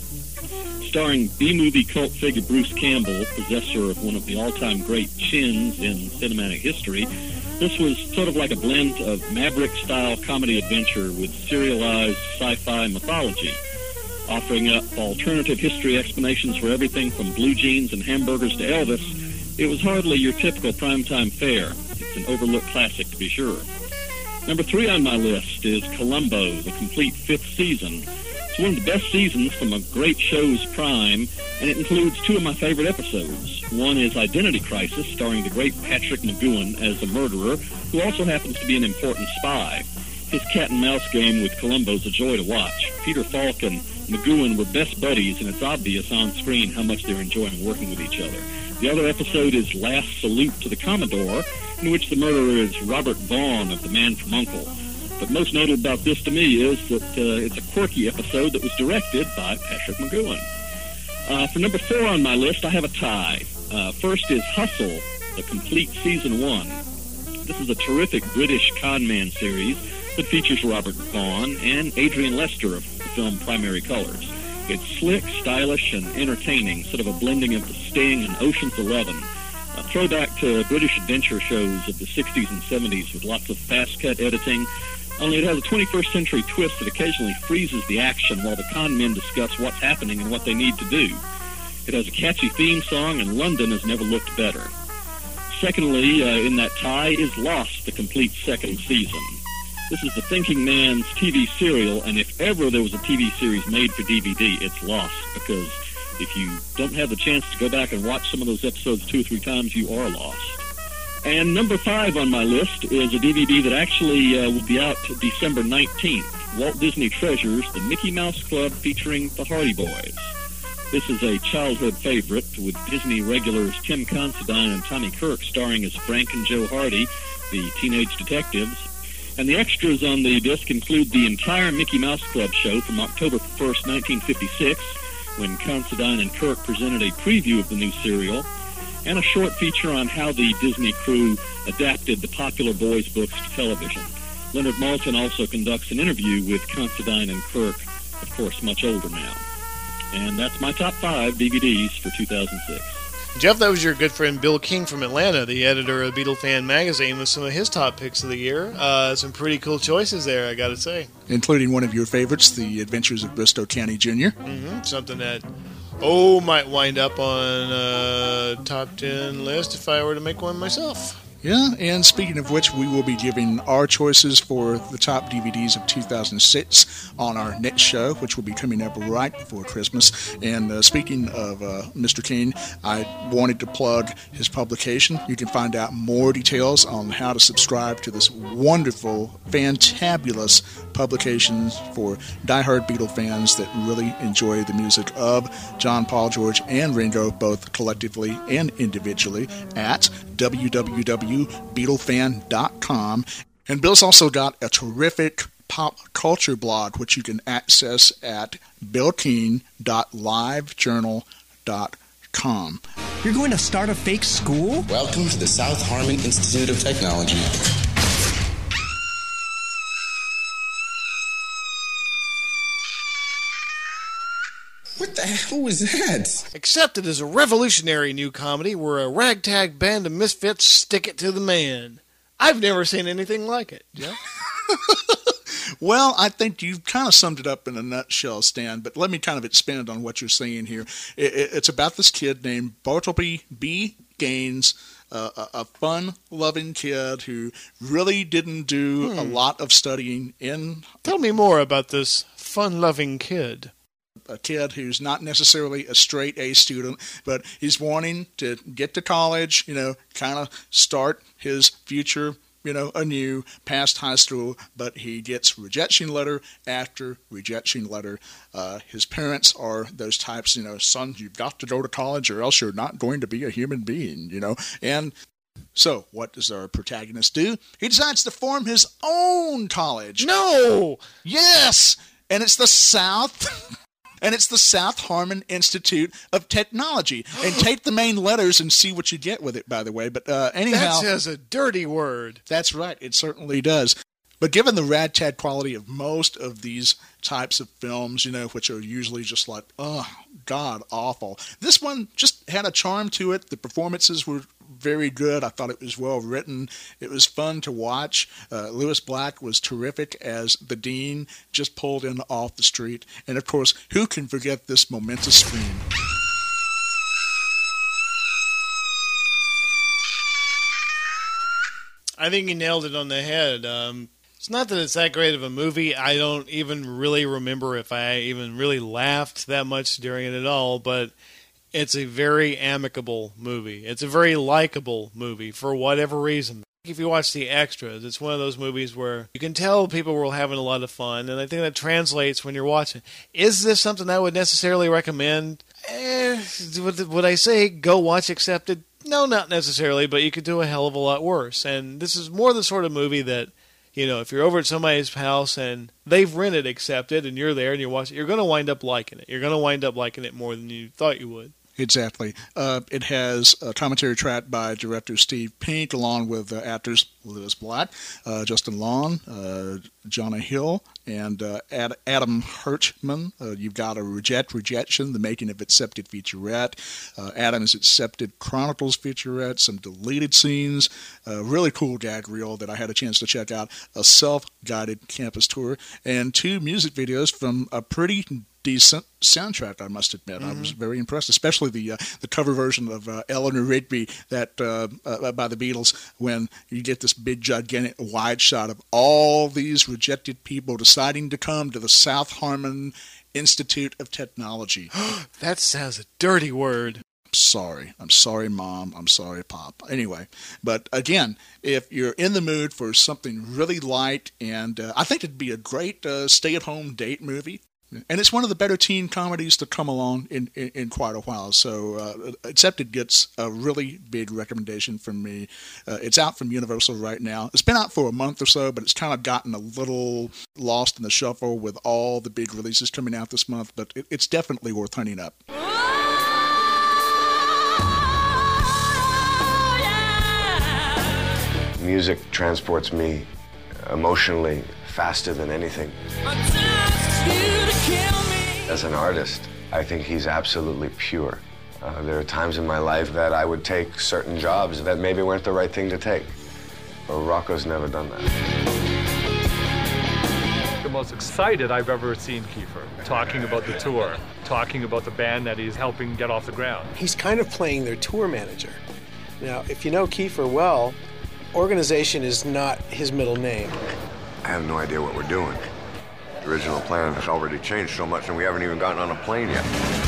Starring B-movie cult figure Bruce Campbell, possessor of one of the all-time great chins in cinematic history, this was sort of like a blend of Maverick-style comedy adventure with serialized sci-fi mythology, offering up alternative history explanations for everything from blue jeans and hamburgers to Elvis. It was hardly your typical primetime fare. It's an overlooked classic, to be sure. Number 3 on my list is Columbo, the complete 5th season. It's one of the best seasons from a great show's prime, and it includes 2 of my favorite episodes. One is Identity Crisis, starring the great Patrick McGowan as a murderer, who also happens to be an important spy. His cat-and-mouse game with Columbo's a joy to watch. Peter Falk and McGowan were best buddies, and it's obvious on screen how much they're enjoying working with each other. The other episode is Last Salute to the Commodore, in which the murderer is Robert Vaughn of The Man from U.N.C.L.E. But most notable about this to me is that it's a quirky episode that was directed by Patrick McGowan. For number 4 on my list, I have a tie. First is Hustle, the complete season 1. This is a terrific British con man series that features Robert Vaughn and Adrian Lester of the film Primary Colors. It's slick, stylish, and entertaining, sort of a blending of The Sting and Ocean's 11. A throwback to British adventure shows of the 60s and 70s with lots of fast-cut editing, only it has a 21st century twist that occasionally freezes the action while the con men discuss what's happening and what they need to do. It has a catchy theme song, and London has never looked better. Secondly, in that tie is Lost, the complete 2nd season. This is the thinking man's TV serial, and if ever there was a TV series made for DVD, it's Lost, because if you don't have the chance to go back and watch some of those episodes 2 or 3 times, you are lost. And number 5 on my list is a DVD that actually will be out December 19th, Walt Disney Treasures, The Mickey Mouse Club featuring the Hardy Boys. This is a childhood favorite with Disney regulars Tim Considine and Tommy Kirk starring as Frank and Joe Hardy, the teenage detectives. And the extras on the disc include the entire Mickey Mouse Club show from October 1st, 1956, when Considine and Kirk presented a preview of the new serial, and a short feature on how the Disney crew adapted the popular boys' books to television. Leonard Maltin also conducts an interview with Considine and Kirk, of course, much older now. And that's my top 5 DVDs for 2006. Jeff, that was your good friend Bill King from Atlanta, the editor of Beatle Fan Magazine, with some of his top picks of the year. Some pretty cool choices there, I gotta say. Including one of your favorites, The Adventures of Briscoe County Jr. Something that might wind up on a top 10 list if I were to make one myself. Yeah, and speaking of which, we will be giving our choices for the top DVDs of 2006 on our next show, which will be coming up right before Christmas. And speaking of Mr. King, I wanted to plug his publication. You can find out more details on how to subscribe to this wonderful, fantabulous publication for diehard Beatle fans that really enjoy the music of John, Paul, George, and Ringo, both collectively and individually, at www.beatlefan.com. And Bill's also got a terrific pop culture blog, which you can access at billking.livejournal.com. You're going to start a fake school? Welcome to the South Harmon Institute of Technology. What the hell was that? Accepted is a revolutionary new comedy where a ragtag band of misfits stick it to the man. I've never seen anything like it. Yeah. Well, I think you've kind of summed it up in a nutshell, Stan, but let me kind of expand on what you're saying here. It's about this kid named Bartleby B. Gaines, a fun-loving kid who really didn't do a lot of studying in... Tell me more about this fun-loving kid. A kid who's not necessarily a straight A student, but he's wanting to get to college, kind of start his future, anew, past high school, but he gets rejection letter after rejection letter. His parents are those types, son, you've got to go to college or else you're not going to be a human being, and so what does our protagonist do? He decides to form his own college. No! Yes! And it's the South... And it's the South Harmon Institute of Technology. And take the main letters and see what you get with it, by the way. But anyhow... That says a dirty word. That's right. It certainly does. But given the ragtag quality of most of these types of films, which are usually just like, oh, God, awful. This one just had a charm to it. The performances were very good. I thought it was well written. It was fun to watch. Lewis Black was terrific as the dean, just pulled in off the street. And, of course, who can forget this momentous scream? I think he nailed it on the head. It's not that it's that great of a movie. I don't even really remember if I even really laughed that much during it at all, but it's a very amicable movie. It's a very likable movie for whatever reason. If you watch the extras, it's one of those movies where you can tell people were having a lot of fun, and I think that translates when you're watching. Is this something I would necessarily recommend? Would I say go watch Accepted? No, not necessarily, but you could do a hell of a lot worse. And this is more the sort of movie that, if you're over at somebody's house and they've rented Accepted and you're there and you watch it, you're going to wind up liking it. You're going to wind up liking it more than you thought you would. Exactly. It has a commentary track by director Steve Pink, along with actors Lewis Black, Justin Long, Jonah Hill, and Adam Hirschman. You've got a Rejection, the making of Accepted featurette, Adam's Accepted Chronicles featurette, some deleted scenes, a really cool gag reel that I had a chance to check out, a self-guided campus tour, and 2 music videos from a pretty decent soundtrack, I must admit. I was very impressed, especially the cover version of Eleanor Rigby that by the Beatles, when you get this big, gigantic wide shot of all these rejected people deciding to come to the South Harmon Institute of Technology. That sounds a dirty word. I'm sorry, Mom. I'm sorry, Pop. Anyway, but again, if you're in the mood for something really light, and I think it'd be a great stay-at-home date movie. And it's one of the better teen comedies to come along in quite a while. So Accepted gets a really big recommendation from me. It's out from Universal right now. It's been out for a month or so, but it's kind of gotten a little lost in the shuffle with all the big releases coming out this month. But it's definitely worth hunting up. Music transports me emotionally faster than anything. As an artist, I think he's absolutely pure. There are times in my life that I would take certain jobs that maybe weren't the right thing to take. But Rocco's never done that. most excited I've ever seen Kiefer, talking about the tour, talking about the band that he's helping get off the ground. He's kind of playing their tour manager. Now, if you know Kiefer well, organization is not his middle name. I have no idea what we're doing. The original plan has already changed so much, and we haven't even gotten on a plane yet.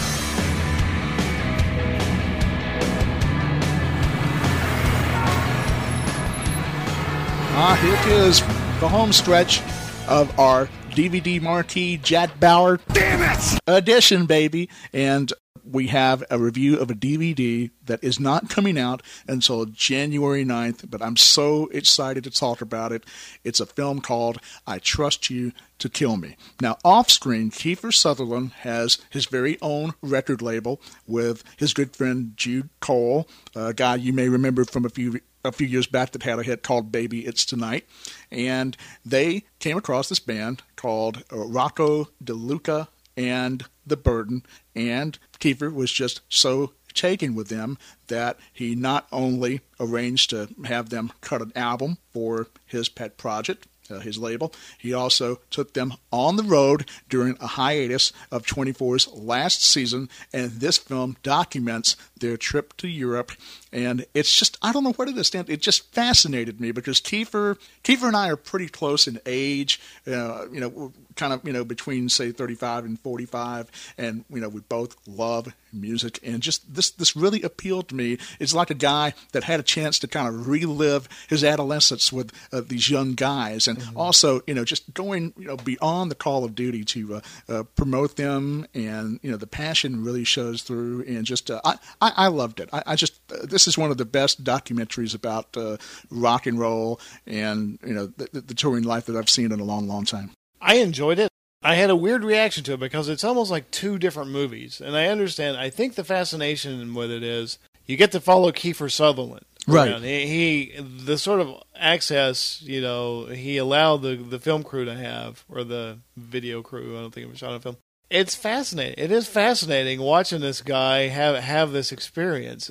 Here it is, the home stretch of our DVD marquee Jack Bauer edition, baby. And we have a review of a DVD that is not coming out until January 9th, but I'm so excited to talk about it. It's a film called I Trust You to Kill Me. Now, off-screen, Kiefer Sutherland has his very own record label with his good friend Jude Cole, a guy you may remember from a few years back that had a hit called Baby It's Tonight. And they came across this band called Rocco DeLuca and The Burden, and Kiefer was just so taken with them that he not only arranged to have them cut an album for his pet project, his label, he also took them on the road during a hiatus of 24's last season, and this film documents their trip to Europe. And it's just, I don't know where to stand. It just fascinated me because Kiefer and I are pretty close in age, kind of, between, say, 35 and 45. And, we both love music. And just this really appealed to me. It's like a guy that had a chance to kind of relive his adolescence with these young guys. And also, just going, beyond the call of duty to promote them. And, the passion really shows through. And just, I loved it. I just, this is one of the best documentaries about rock and roll and, the touring life that I've seen in a long, long time. I enjoyed it. I had a weird reaction to it because it's almost like two different movies. And I understand. I think the fascination with it is you get to follow Kiefer Sutherland. Right. He the sort of access, he allowed the film crew to have, or the video crew. I don't think it was shot on film. It's fascinating. It is fascinating watching this guy have this experience.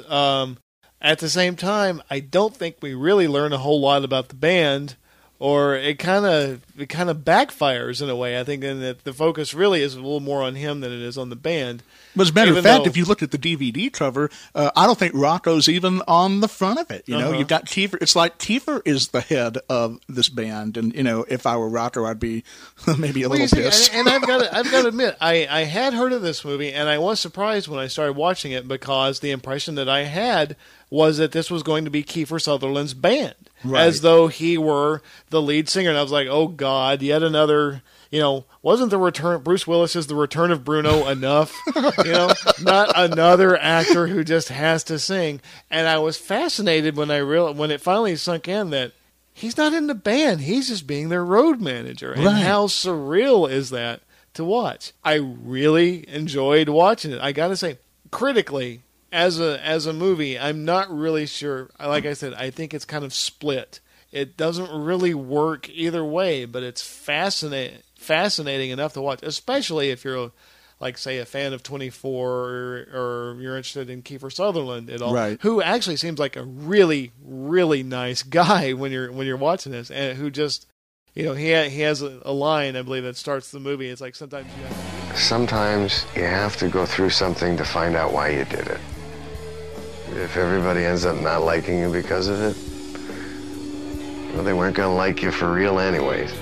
At the same time, I don't think we really learn a whole lot about the band, or it kind of backfires in a way. I think that the focus really is a little more on him than it is on the band. But as a matter of fact, if you look at the DVD cover, I don't think Rocco's even on the front of it. You've got Kiefer. It's like Kiefer is the head of this band, and if I were Rocco, I'd be maybe a little pissed. And I've got to admit, I had heard of this movie, and I was surprised when I started watching it because the impression that I had was that this was going to be Kiefer Sutherland's band, as though he were the lead singer. And I was like, oh God, yet another. Wasn't the return Bruce Willis's The Return of Bruno enough? Not another actor who just has to sing. And I was fascinated when when it finally sunk in that he's not in the band; he's just being their road manager. And how surreal is that to watch? I really enjoyed watching it. I got to say, critically, as a movie, I'm not really sure. Like I said, I think it's kind of split. It doesn't really work either way, but it's fascinating enough to watch, especially if you're, like, say, a fan of 24 or you're interested in Kiefer Sutherland at all, who actually seems like a really, really nice guy when you're watching this, and who just, he has a line, I believe, that starts the movie. It's like sometimes you have to go through something to find out why you did it. If everybody ends up not liking you because of it, well, they weren't going to like you for real anyways.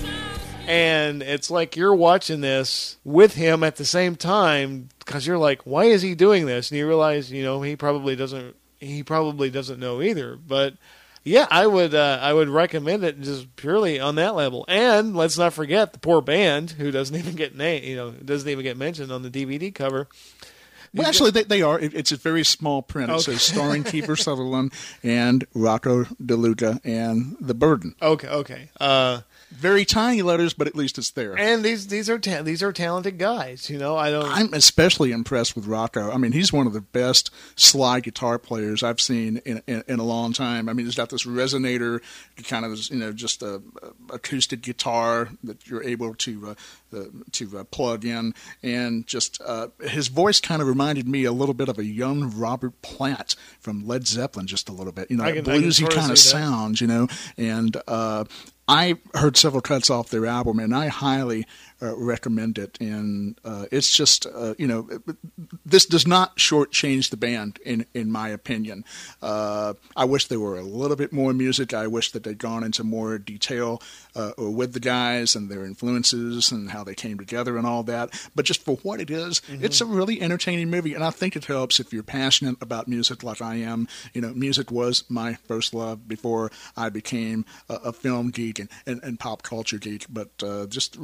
And it's like you're watching this with him at the same time because you're like, why is he doing this? And you realize, he probably doesn't know either. But yeah, I would recommend it just purely on that level. And let's not forget the poor band who doesn't even get doesn't even get mentioned on the DVD cover. Well, actually, they are. It's a very small print. It says starring Kiefer Sutherland and Rocco DeLuca and The Burden. Okay. Very tiny letters, but at least it's there. And these are talented guys. I'm especially impressed with Rocco. I mean, he's one of the best slide guitar players I've seen in a long time. I mean, he's got this resonator, kind of just a acoustic guitar that you're able to plug in, and just his voice kind of reminded me a little bit of a young Robert Plant from Led Zeppelin, just a little bit. Bluesy kind of sound, and I heard several cuts off their album, and I highly recommend it. And it's just, this does not shortchange the band, in my opinion. I wish there were a little bit more music. I wish that they'd gone into more detail with the guys and their influences and how they came together and all that. But just for what it is, it's a really entertaining movie, and I think it helps if you're passionate about music like I am. Music was my first love before I became a film geek and pop culture geek. But it just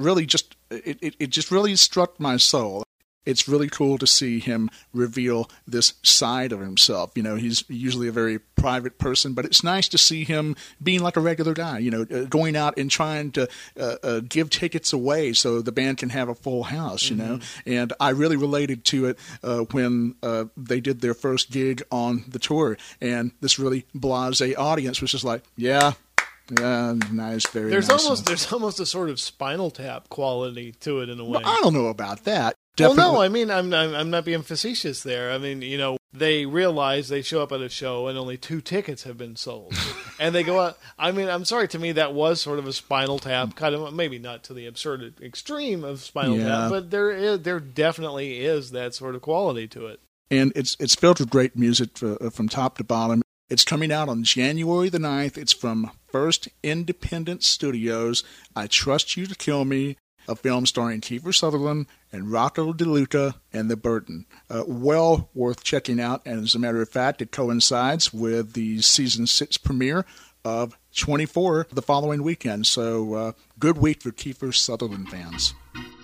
really struck my soul. It's really cool to see him reveal this side of himself. He's usually a very private person, but it's nice to see him being like a regular guy, going out and trying to give tickets away so the band can have a full house, And I really related to it when they did their first gig on the tour, and this really blasé audience was just like, yeah, nice, very nice. There's almost a sort of Spinal Tap quality to it in a way. Well, I don't know about that. Definitely. Well, no, I mean, I'm not being facetious there. I mean, they realize they show up at a show and only 2 tickets have been sold. And they go out. I mean, I'm sorry, to me, that was sort of a Spinal Tap, kind of, maybe not to the absurd extreme of Spinal Tap, but there definitely is that sort of quality to it. And it's filled with great music from top to bottom. It's coming out on January the 9th. It's from First Independent Studios. I Trust You to Kill Me, a film starring Kiefer Sutherland and Rocco DeLuca and The Burden. Well worth checking out, and as a matter of fact, it coincides with the Season 6 premiere of 24 the following weekend, so good week for Kiefer Sutherland fans.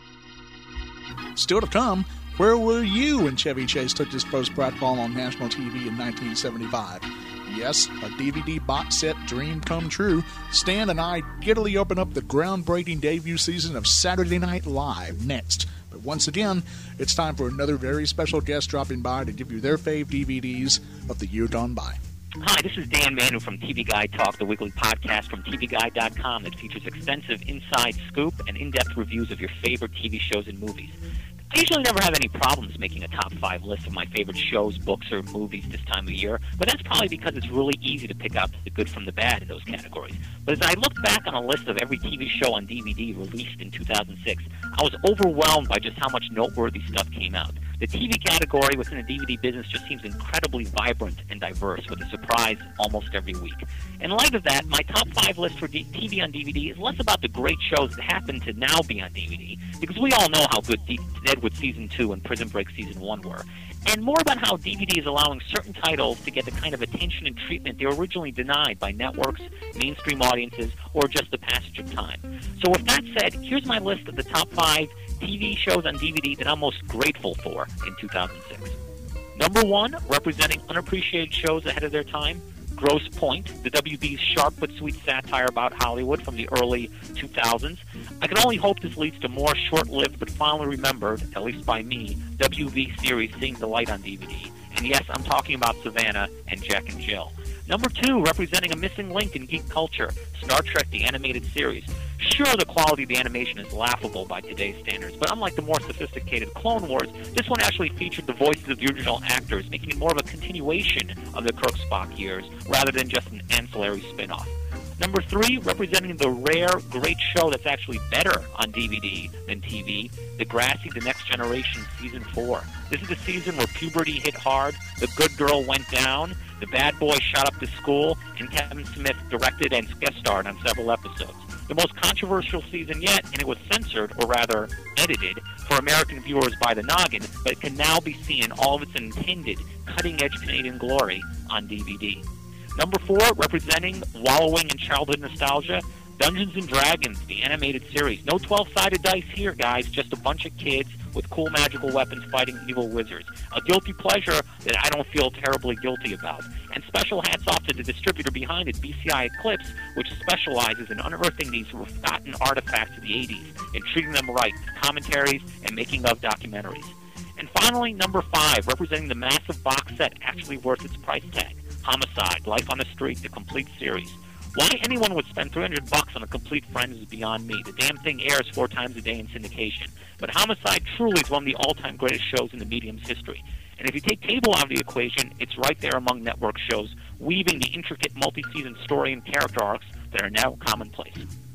Still to come, where were you when Chevy Chase took his first pratfall on national TV in 1975? Yes, a DVD box set dream come true. Stan and I giddily open up the groundbreaking debut season of Saturday Night Live next. But once again, it's time for another very special guest dropping by to give you their fave DVDs of the year gone by. Hi, this is Dan Manu from TV Guide Talk, the weekly podcast from TVGuide.com that features extensive inside scoop and in-depth reviews of your favorite TV shows and movies. I usually never have any problems making a top 5 list of my favorite shows, books, or movies this time of year, but that's probably because it's really easy to pick out the good from the bad in those categories. But as I look back on a list of every TV show on DVD released in 2006, I was overwhelmed by just how much noteworthy stuff came out. The TV category within the DVD business just seems incredibly vibrant and diverse, with a surprise almost every week. In light of that, my top 5 list for TV on DVD is less about the great shows that happen to now be on DVD, because we all know how good Deadwood Season 2 and Prison Break Season 1 were, and more about how DVD is allowing certain titles to get the kind of attention and treatment they were originally denied by networks, mainstream audiences, or just the passage of time. So with that said, here's my list of the top 5 TV shows on DVD that I'm most grateful for in 2006. Number 1, representing unappreciated shows ahead of their time, Grosse Pointe, the WB's sharp but sweet satire about Hollywood from the early 2000s. I can only hope this leads to more short-lived but fondly remembered, at least by me, WB series seeing the light on DVD. And yes, I'm talking about Savannah and Jack and Jill. Number 2, representing a missing link in geek culture, Star Trek the Animated Series. Sure, the quality of the animation is laughable by today's standards, but unlike the more sophisticated Clone Wars, this one actually featured the voices of the original actors, making it more of a continuation of the Kirk Spock years, rather than just an ancillary spin-off. Number 3, representing the rare, great show that's actually better on DVD than TV, Degrassi: The Next Generation Season 4. This is the season where puberty hit hard, the good girl went down, the bad boy shot up to school, and Kevin Smith directed and guest starred on several episodes. The most controversial season yet, and it was censored, or rather edited, for American viewers by the noggin, but it can now be seen in all of its intended cutting-edge Canadian glory on DVD. Number 4, representing wallowing in childhood nostalgia, Dungeons & Dragons, the animated series. No 12-sided dice here, guys, just a bunch of kids with cool magical weapons fighting evil wizards. A guilty pleasure that I don't feel terribly guilty about. And special hats off to the distributor behind it, BCI Eclipse, which specializes in unearthing these forgotten artifacts of the 80s and treating them right with commentaries and making-of documentaries. And finally, number 5, representing the massive box set actually worth its price tag, Homicide, Life on the Street, the complete series. Why anyone would spend $300 on a complete Friends is beyond me. The damn thing airs 4 times a day in syndication. But Homicide truly is one of the all-time greatest shows in the medium's history. And if you take cable out of the equation, it's right there among network shows, weaving the intricate multi-season story and character arcs that are now commonplace.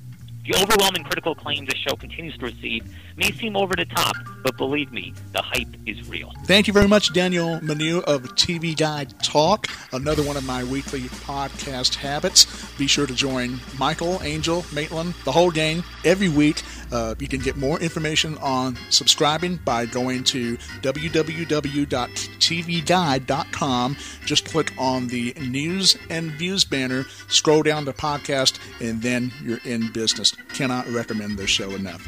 The overwhelming critical acclaim the show continues to receive may seem over the top, but believe me, the hype is real. Thank you very much, Daniel Manu of TV Guide Talk, another one of my weekly podcast habits. Be sure to join Michael, Angel, Maitland, the whole gang every week. You can get more information on subscribing by going to www.tvguide.com. Just click on the News and Views banner, scroll down to podcast, and then you're in business. Cannot recommend this show enough.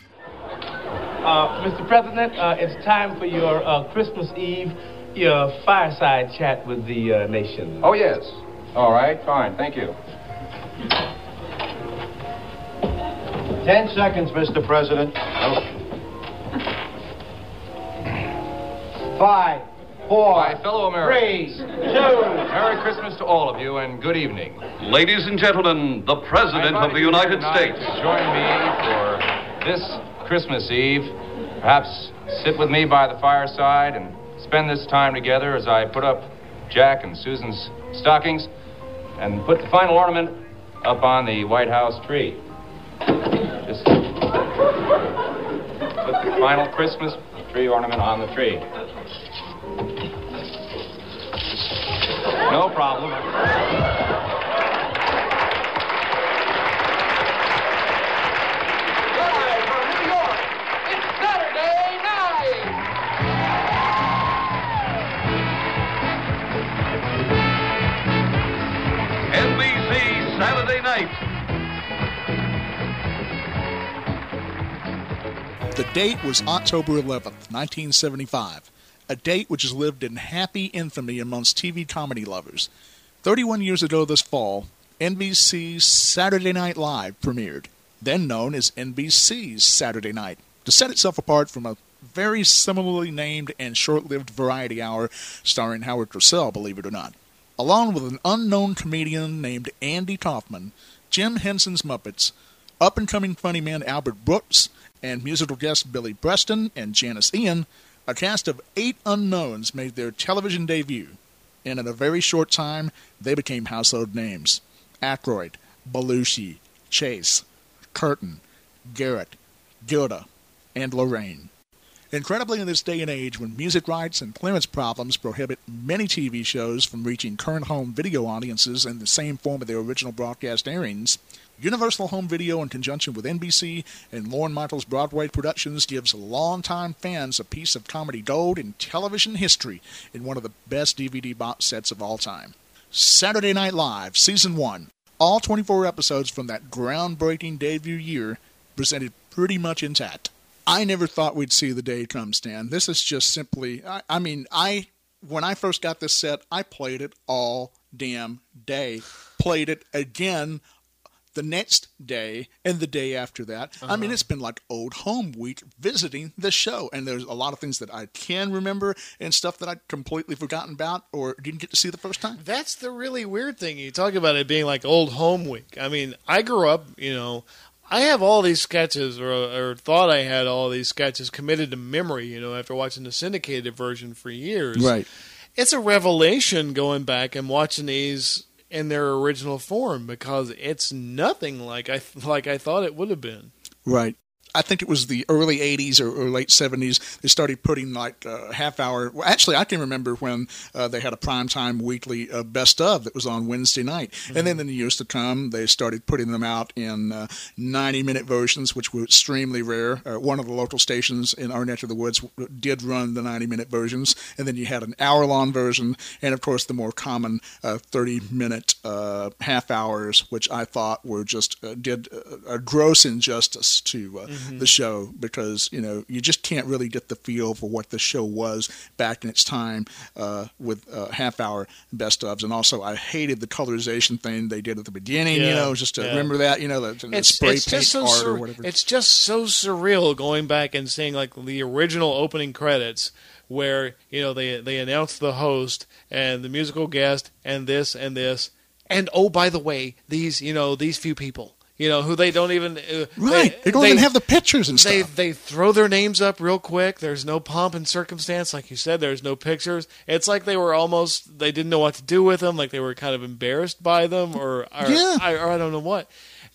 Mr. President, it's time for your Christmas Eve, your fireside chat with the nation. Oh, yes. All right, fine. Thank you. 10 seconds, Mr. President. 5, 4, My fellow Americans, 3, 2. Merry Christmas to all of you and good evening. Ladies and gentlemen, the President of the United States. Join me for this Christmas Eve. Perhaps sit with me by the fireside and spend this time together as I put up Jack and Susan's stockings and put the final ornament up on the White House tree. Just put the final Christmas tree ornament on the tree. No problem. Live from New York, it's Saturday night! NBC Saturday Night. The date was October 11th, 1975, a date which has lived in happy infamy amongst TV comedy lovers. 31 years ago this fall, NBC's Saturday Night Live premiered, then known as NBC's Saturday Night, to set itself apart from a very similarly named and short-lived variety hour starring Howard Cosell, believe it or not. Along with an unknown comedian named Andy Kaufman, Jim Henson's Muppets, up-and-coming funny man Albert Brooks, and musical guests Billy Preston and Janice Ian, a cast of 8 unknowns made their television debut, and in a very short time, they became household names. Aykroyd, Belushi, Chase, Curtin, Garrett, Gilda, and Lorraine. Incredibly, in this day and age, when music rights and clearance problems prohibit many TV shows from reaching current home video audiences in the same form of their original broadcast airings, Universal Home Video, in conjunction with NBC and Lorne Michaels Broadway Productions, gives longtime fans a piece of comedy gold in television history in one of the best DVD box sets of all time. Saturday Night Live, Season 1, all 24 episodes from that groundbreaking debut year, presented pretty much intact. I never thought we'd see the day come, Stan. This is just simply, when I first got this set, I played it all damn day. Played it again the next day and the day after that. I mean, it's been like old home week visiting the show. And there's a lot of things that I can remember and stuff that I'd completely forgotten about or didn't get to see the first time. That's the really weird thing. You talk about it being like old home week. I mean, I grew up, I have all these sketches, or thought I had all these sketches committed to memory, after watching the syndicated version for years. Right. It's a revelation going back and watching these in their original form because it's nothing like I thought it would have been. Right. I think it was the early 80s or late 70s, they started putting like a half hour. Well, actually, I can remember when they had a primetime weekly best of that was on Wednesday night. Mm-hmm. And then in the years to come, they started putting them out in 90-minute versions, which were extremely rare. One of the local stations in our neck of the woods did run the 90-minute versions. And then you had an hour-long version. And, of course, the more common 30-minute half hours, which I thought were just did a gross injustice to the show because, you just can't really get the feel for what the show was back in its time with half-hour best-ofs. And also, I hated the colorization thing they did at the beginning, just to remember that, the spray paint art or whatever. It's just so surreal going back and seeing, like, the original opening credits where, they announced the host and the musical guest and this and this. And, oh, by the way, these few people. Who they don't even... Right. They don't even have the pictures and stuff. They throw their names up real quick. There's no pomp and circumstance. Like you said, there's no pictures. It's like they were they didn't know what to do with them. Like they were kind of embarrassed by them or I don't know what.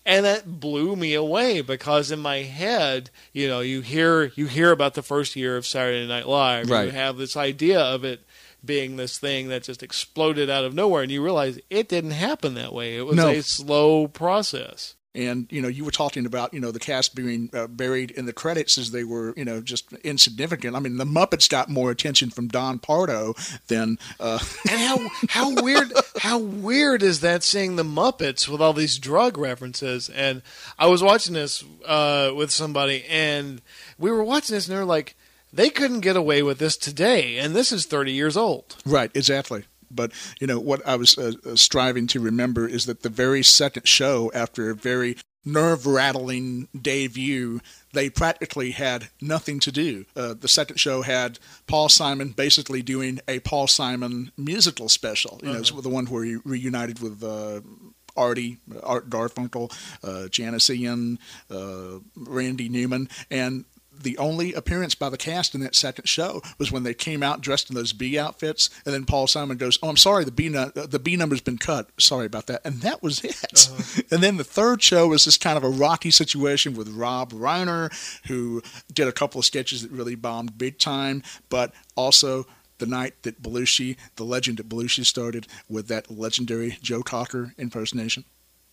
And that blew me away because in my head, you hear about the first year of Saturday Night Live. Right. You have this idea of it being this thing that just exploded out of nowhere, and you realize it didn't happen that way. It was a slow process. And, you were talking about, the cast being buried in the credits as they were, just insignificant. I mean, the Muppets got more attention from Don Pardo than... And how weird is that, seeing the Muppets with all these drug references? And I was watching this with somebody, and we were watching this, and they were like, they couldn't get away with this today, and this is 30 years old. Right, exactly. But, what I was striving to remember is that the very second show, after a very nerve-rattling debut, they practically had nothing to do. The second show had Paul Simon basically doing a Paul Simon musical special. It's the one where he reunited with Art Garfunkel, Janice Ian, Randy Newman, and the only appearance by the cast in that second show was when they came out dressed in those bee outfits, and then Paul Simon goes, "Oh, I'm sorry, the bee number's been cut. Sorry about that." And that was it. And then the third show was this kind of a rocky situation with Rob Reiner, who did a couple of sketches that really bombed big time, but also the night that Belushi, the legend at Belushi, started with that legendary Joe Cocker impersonation.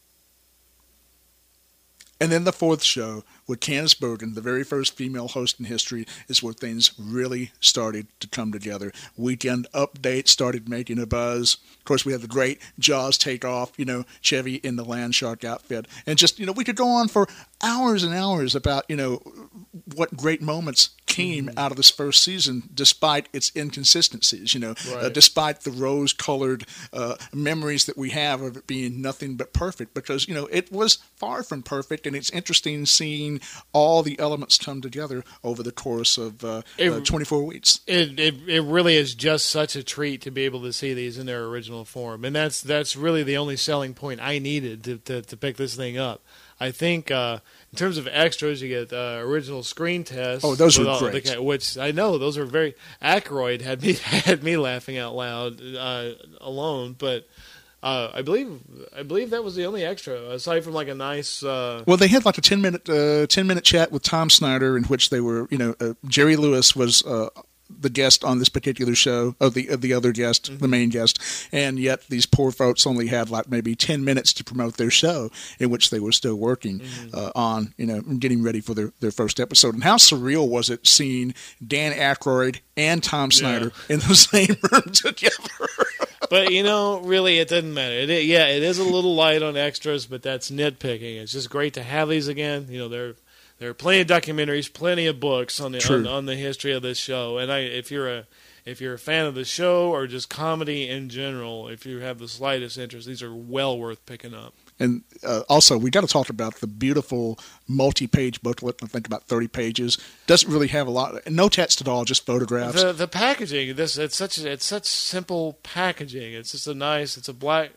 And then the fourth show with Candice Bergen, the very first female host in history, is where things really started to come together. Weekend Update started making a buzz. Of course, we had the great Jaws takeoff, Chevy in the land shark outfit. And just, we could go on for hours and hours about, what great moments came out of this first season, despite its inconsistencies, despite the rose-colored memories that we have of it being nothing but perfect, because, it was far from perfect, and it's interesting seeing all the elements come together over the course of 24 weeks. It really is just such a treat to be able to see these in their original form, and that's really the only selling point I needed to pick this thing up. I think in terms of extras, you get original screen tests. Oh, those were great. Which I know those are very... Aykroyd had me laughing out loud alone, but I believe that was the only extra, aside from like a nice... Well, they had like a 10-minute chat with Tom Snyder, in which they were, Jerry Lewis was... the guest on this particular show, the other guest, the main guest, and yet these poor folks only had like maybe 10 minutes to promote their show, in which they were still working on, getting ready for their first episode. And how surreal was it seeing Dan Aykroyd and Tom Snyder in the same room together? But, really, it doesn't matter. It is a little light on extras, but that's nitpicking. It's just great to have these again. There are plenty of documentaries, plenty of books on the history of this show. And if you're a fan of the show or just comedy in general, if you have the slightest interest, these are well worth picking up. And also, we got to talk about the beautiful multi-page booklet. I think about 30 pages. Doesn't really have a lot, no text at all, just photographs. The packaging, it's such simple packaging. It's just it's a black.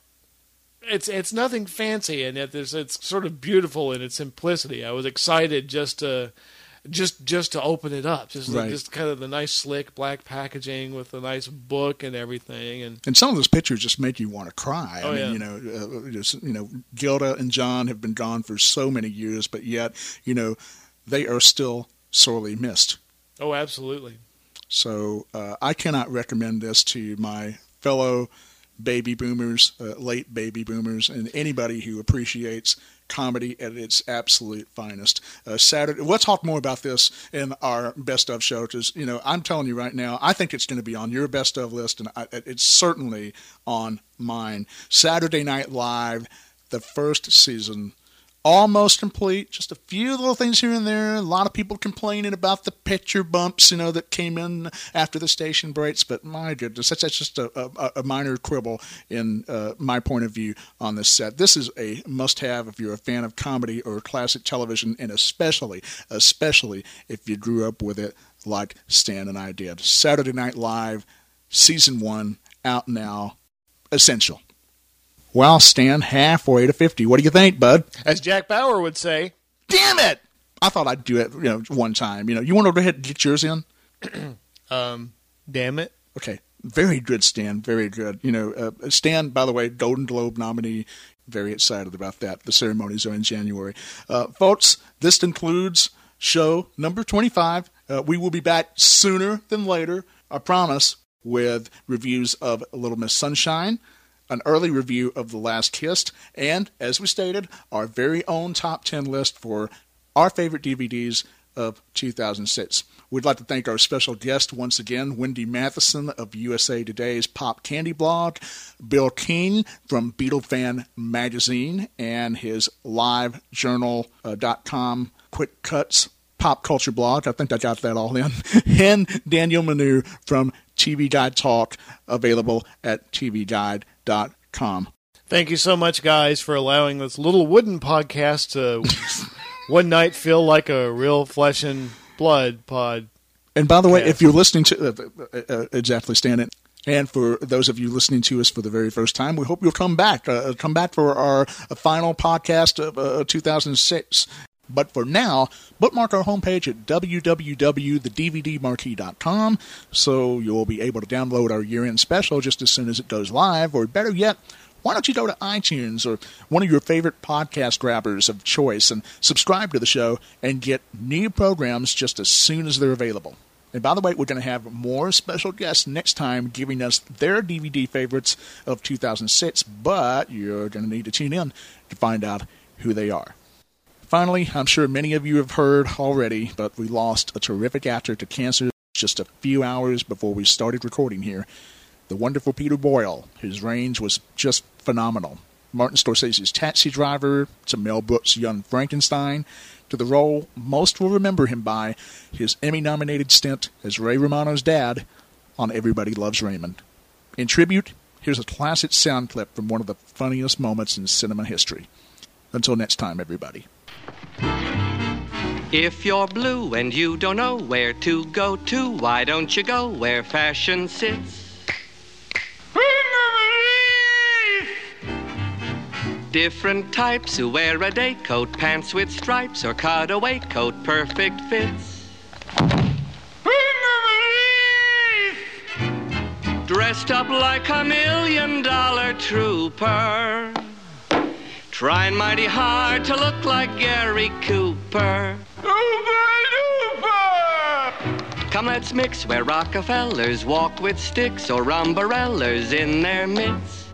It's nothing fancy, and yet it's sort of beautiful in its simplicity. I was excited just to open it up, just kind of the nice slick black packaging with a nice book and everything, and some of those pictures just make you want to cry. Oh, I mean, Gilda and John have been gone for so many years, but yet they are still sorely missed. Oh, absolutely. So I cannot recommend this to my fellow baby boomers, late baby boomers, and anybody who appreciates comedy at its absolute finest. Saturday, we'll talk more about this in our best of show, because I'm telling you right now, I think it's going to be on your best of list, and it's certainly on mine. Saturday Night Live, the first season, almost complete. Just a few little things here and there. A lot of people complaining about the picture bumps, that came in after the station breaks. But my goodness, that's just a minor quibble in my point of view on this set. This is a must-have if you're a fan of comedy or classic television, and especially if you grew up with it like Stan and I did. Saturday Night Live, Season 1, out now. Essential. Well, Stan, halfway to 50. What do you think, bud? As Jack Bauer would say. Damn it! I thought I'd do it, one time. You want to go ahead and get yours in? Damn it. Okay. Very good, Stan. Very good. Stan, by the way, Golden Globe nominee, very excited about that. The ceremonies are in January. Folks, this concludes show number 25. We will be back sooner than later, I promise, with reviews of Little Miss Sunshine, an early review of The Last Kiss, and, as we stated, our very own top 10 list for our favorite DVDs of 2006. We'd like to thank our special guest once again, Wendy Matheson of USA Today's Pop Candy blog, Bill King from Beatle Fan Magazine and his livejournal.com Quick Cuts Pop Culture blog. I think I got that all in. And Daniel Manu from TV Guide Talk, available at tvguide.com. Thank you so much, guys, for allowing this little wooden podcast to one night feel like a real flesh and blood pod. And by the way, if you're listening to exactly, Stan, and for those of you listening to us for the very first time, we hope you'll come back. Come back for our final podcast of 2006. But for now, bookmark our homepage at www.thedvdmarquee.com so you'll be able to download our year-end special just as soon as it goes live. Or better yet, why don't you go to iTunes or one of your favorite podcast grabbers of choice and subscribe to the show and get new programs just as soon as they're available. And by the way, we're going to have more special guests next time giving us their DVD favorites of 2006, but you're going to need to tune in to find out who they are. Finally, I'm sure many of you have heard already, but we lost a terrific actor to cancer just a few hours before we started recording here. The wonderful Peter Boyle. His range was just phenomenal. Martin Scorsese's Taxi Driver, to Mel Brooks' Young Frankenstein, to the role most will remember him by, his Emmy-nominated stint as Ray Romano's dad on Everybody Loves Raymond. In tribute, here's a classic sound clip from one of the funniest moments in cinema history. Until next time, everybody. If you're blue and you don't know where to go to, why don't you go where fashion sits? Different types who wear a day coat, pants with stripes, or cutaway coat, perfect fits. Dressed up like $1 million trooper, trying mighty hard to look like Gary Cooper. Come, let's mix where Rockefellers walk with sticks or umbrellas in their midst.